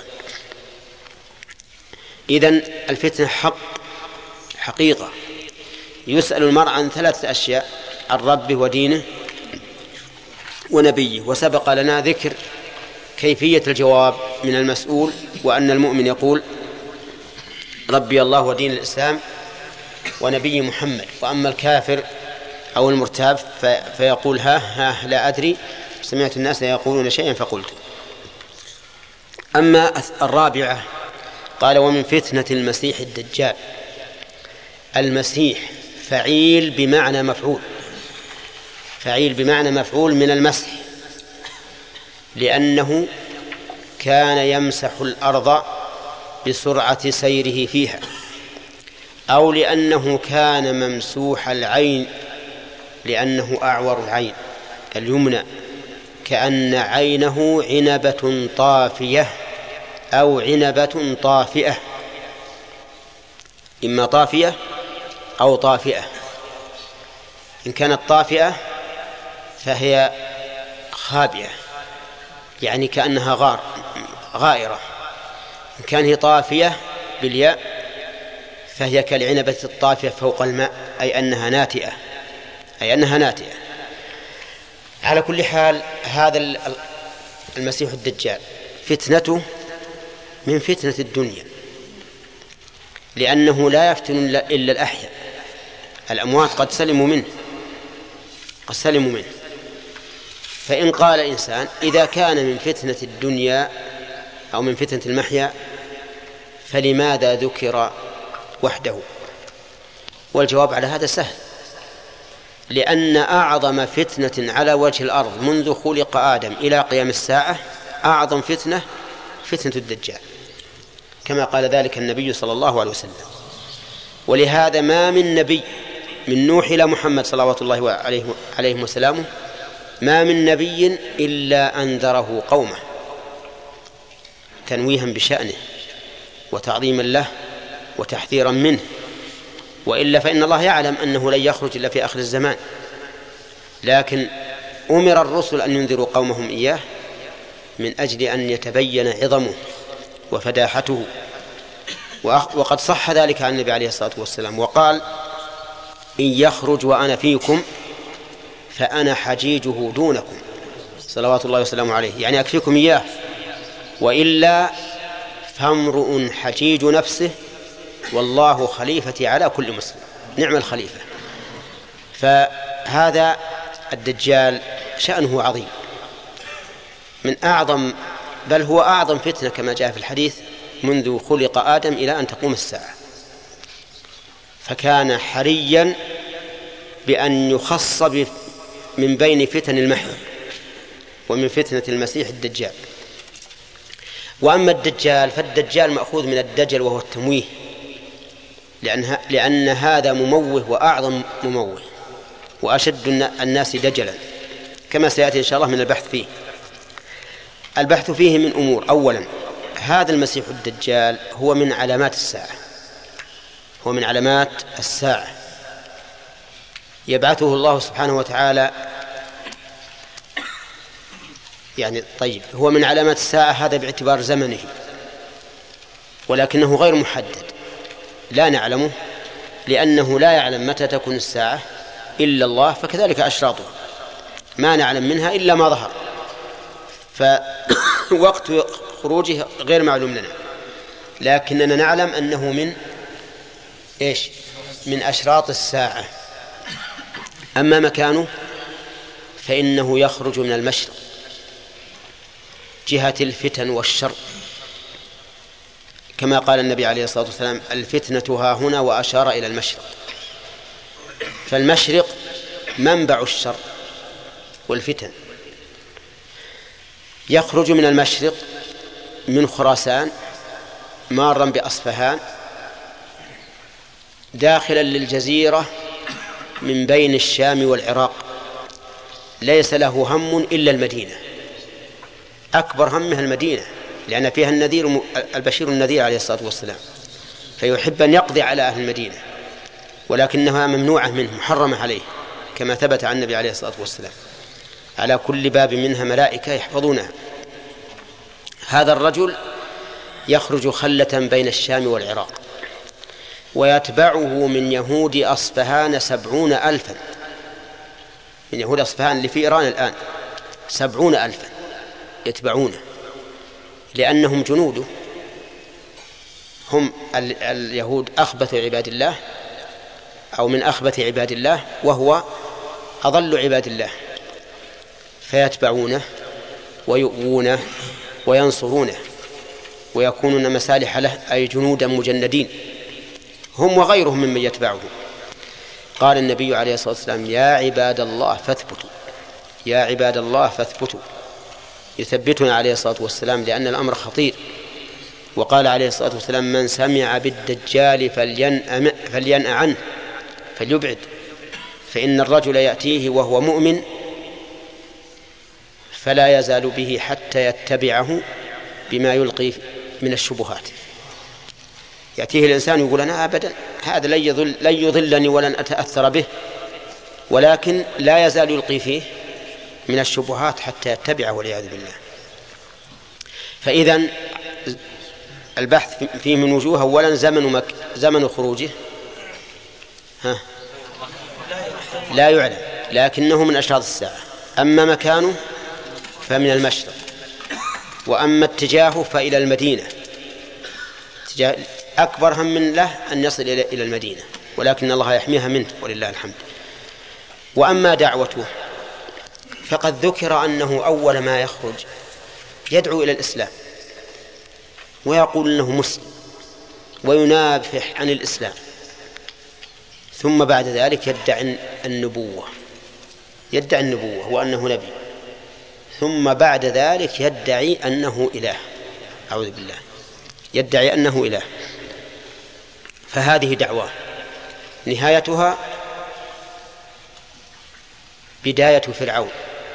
إذن الفتنة حق حقيقة. يسأل المرء عن ثلاثة أشياء: عن ربه ودينه ونبيه. وسبق لنا ذكر كيفية الجواب من المسؤول، وأن المؤمن يقول ربي الله ودين الإسلام ونبي محمد. وأما الكافر أو المرتاب فيقول ها ها لا أدري، سمعت الناس يقولون شيئا فقلت. أما الرابعة قال ومن فتنة المسيح الدجال. المسيح فعيل بمعنى مفعول، فعيل بمعنى مفعول من المسح، لأنه كان يمسح الأرض بسرعة سيره فيها، أو لأنه كان ممسوح العين لأنه أعور العين اليمنى، كأن عينه عنبة طافية أو عنبة طافئة، إما طافية أو طافئة. إن كانت طافئة فهي خابئة، يعني كأنها غار غائرة. إن كان هي طافية بالياء فهي كالعنبة الطافية فوق الماء، أي أنها ناتئة، أي أنها ناتئة. على كل حال هذا المسيح الدجال فتنته من فتنة الدنيا، لأنه لا يفتن إلا الأحياء، الأموات قد سلموا منه قد سلموا منه. فإن قال إنسان إذا كان من فتنة الدنيا أو من فتنة المحيا فلماذا ذكر وحده؟ والجواب على هذا سهل، لأن أعظم فتنة على وجه الأرض منذ خلق آدم إلى قيام الساعة أعظم فتنة فتنة الدجال، كما قال ذلك النبي صلى الله عليه وسلم. ولهذا ما من نبي من نوح إلى محمد صلوات الله عليه وسلامه ما من نبي إلا أنذره قومه تنويها بشأنه وتعظيما له وتحذيرا منه، وإلا فإن الله يعلم أنه لن يخرج إلا في آخر الزمان، لكن أمر الرسل أن ينذروا قومهم إياه من أجل أن يتبين عظمه وفداحته. وقد صح ذلك عن النبي عليه الصلاة والسلام وقال: إن يخرج وأنا فيكم فأنا حجيجه دونكم صلوات الله وسلامه عليه، يعني أكفيكم إياه، وإلا فامرؤ حجيج نفسه والله خليفتي على كل مسلم. نعم الخليفة. فهذا الدجال شأنه عظيم، من أعظم بل هو أعظم فتنة كما جاء في الحديث منذ خلق آدم إلى أن تقوم الساعة، فكان حريا بأن يخص من بين فتن المحو ومن فتنة المسيح الدجال. وأما الدجال فالدجال مأخوذ من الدجل وهو التمويه، لأن, لأن هذا مموه وأعظم مموه وأشد الناس دجلا، كما سيأتي إن شاء الله من البحث فيه. البحث فيه من أمور: أولا هذا المسيح الدجال هو من علامات الساعة، هو من علامات الساعة يبعثه الله سبحانه وتعالى، يعني طيب هو من علامات الساعة هذا باعتبار زمنه، ولكنه غير محدد، لا نعلمه، لأنه لا يعلم متى تكون الساعة إلا الله، فكذلك أشراطه ما نعلم منها إلا ما ظهر، فوقت خروجه غير معلوم لنا، لكننا نعلم أنه من إيش؟ من أشراط الساعة. أما مكانه فإنه يخرج من المشرق جهة الفتن والشر، كما قال النبي عليه الصلاة والسلام: الفتنة ها هنا، وأشار إلى المشرق. فالمشرق منبع الشر والفتن. يخرج من المشرق من خراسان مارا بأصفهان داخلا للجزيرة من بين الشام والعراق، ليس له هم إلا المدينة، أكبر همها المدينة، لأن فيها النذير البشير النذير عليه الصلاة والسلام، فيحب أن يقضي على أهل المدينة، ولكنها ممنوعة منه، محرمة عليه، كما ثبت عن النبي عليه الصلاة والسلام: على كل باب منها ملائكة يحفظونها. هذا الرجل يخرج خلة بين الشام والعراق، ويتبعه من يهود أصفهان سبعون ألفا، من يهود أصفهان اللي في إيران الآن سبعون ألفا يتبعونه، لأنهم جنوده، هم اليهود أخبث عباد الله أو من أخبث عباد الله، وهو أضل عباد الله، فيتبعونه ويؤوونه وينصرونه ويكونون مسالح له، أي جنودا مجندين، هم وغيرهم ممن يتبعه. قال النبي عليه الصلاة والسلام: يا عباد الله فاثبتوا، يا عباد الله فاثبتوا، يثبتنا عليه الصلاة والسلام لأن الأمر خطير. وقال عليه الصلاة والسلام: من سمع بالدجال فلينأ عنه فليبعد، فإن الرجل يأتيه وهو مؤمن فلا يزال به حتى يتبعه بما يلقي من الشبهات. يأتيه الإنسان يقول: أنا أبدا هذا لن يضل لن يضلني ولن أتأثر به، ولكن لا يزال يلقي فيه من الشبهات حتى يتبعه والعياذ بالله. فإذن البحث فيه من وجوه: أولا زمن, مك... زمن خروجه ها لا يعلم، لكنه من أشراط الساعة. أما مكانه فمن المشرق، وأما اتجاهه فإلى المدينة، اتجاه أكبر هم من له أن يصل إلى المدينة، ولكن الله يحميها منه ولله الحمد. وأما دعوته فقد ذكر أنه أول ما يخرج يدعو إلى الإسلام ويقول أنه مسلم وينافح عن الإسلام، ثم بعد ذلك يدعي النبوة يدعي النبوة وأنه نبي، ثم بعد ذلك يدعي أنه إله، أعوذ بالله، يدعي أنه إله. فهذه دعوة نهايتها بداية فرعون،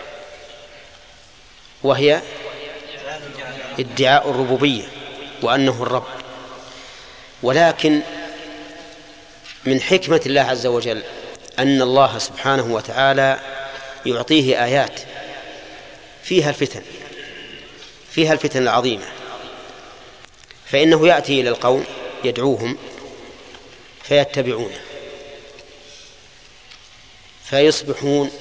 وهي ادعاء الربوبية وأنه الرب. ولكن من حكمة الله عز وجل أن الله سبحانه وتعالى يعطيه آيات فيها الفتن فيها الفتن العظيمة، فإنه يأتي إلى القوم يدعوهم فيتبعونه فيصبحون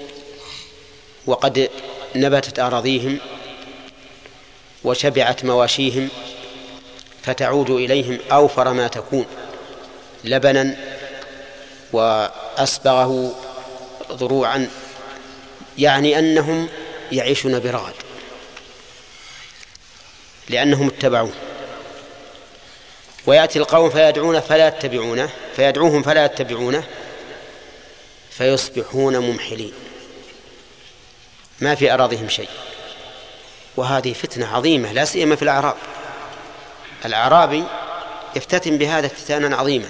وقد نبتت أراضيهم وشبعت مواشيهم، فتعود إليهم أوفر ما تكون لبنا وأسبغه ضروعا، يعني أنهم يعيشون برغد لأنهم اتبعوه. ويأتي القوم فيدعون فلا يتبعونه فيدعوهم فلا يتبعونه فيصبحون ممحلين ما في أراضيهم شيء. وهذه فتنة عظيمة لا سيما في الأعراب. الأعرابي يفتتن بهذا افتتانا عظيما،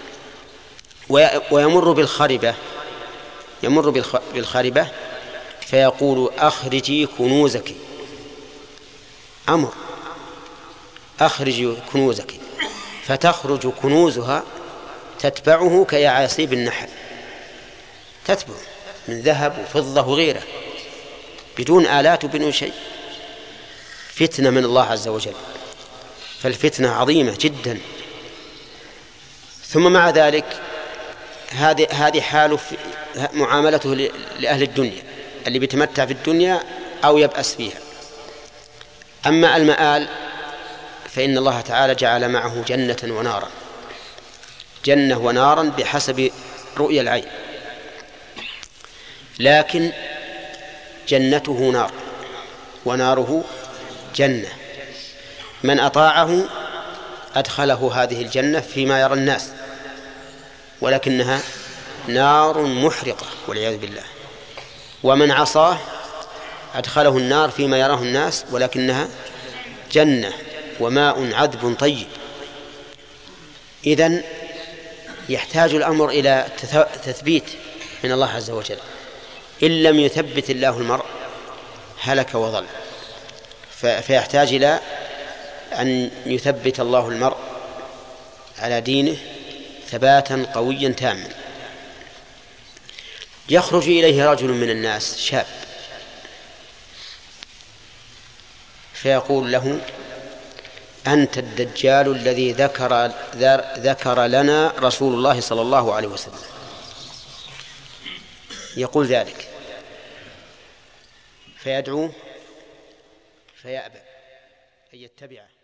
ويمر بالخربة يمر بالخربة فيقول أخرجي كنوزك، أمر أخرجي كنوزك، فتخرج كنوزها تتبعه كيعاصيب النحل، تتبع من ذهب وفضة وغيره بدون آلات وبدون شيء. فتنة من الله عز وجل، فالفتنة عظيمة جدا. ثم مع ذلك هذه هذه حال معاملته لأهل الدنيا اللي بيتمتع في الدنيا أو يبأس فيها. أما المآل فإن الله تعالى جعل معه جنة ونارا، جنة ونارا بحسب رؤية العين، لكن جنته نار وناره جنة. من أطاعه أدخله هذه الجنة فيما يرى الناس، ولكنها نار محرقة والعياذ بالله. ومن عصاه أدخله النار فيما يراه الناس، ولكنها جنة وماء عذب طيب. إذن يحتاج الأمر إلى تثبيت من الله عز وجل. إن لم يثبت الله المرء هلك وضل، فيحتاج إلى أن يثبت الله المرء على دينه ثباتا قويا تاما. يخرج إليه رجل من الناس شاب فيقول له أنت الدجال الذي ذكر, ذكر لنا رسول الله صلى الله عليه وسلم. يقول ذلك فيدعوه فيأبى أن يتبعه.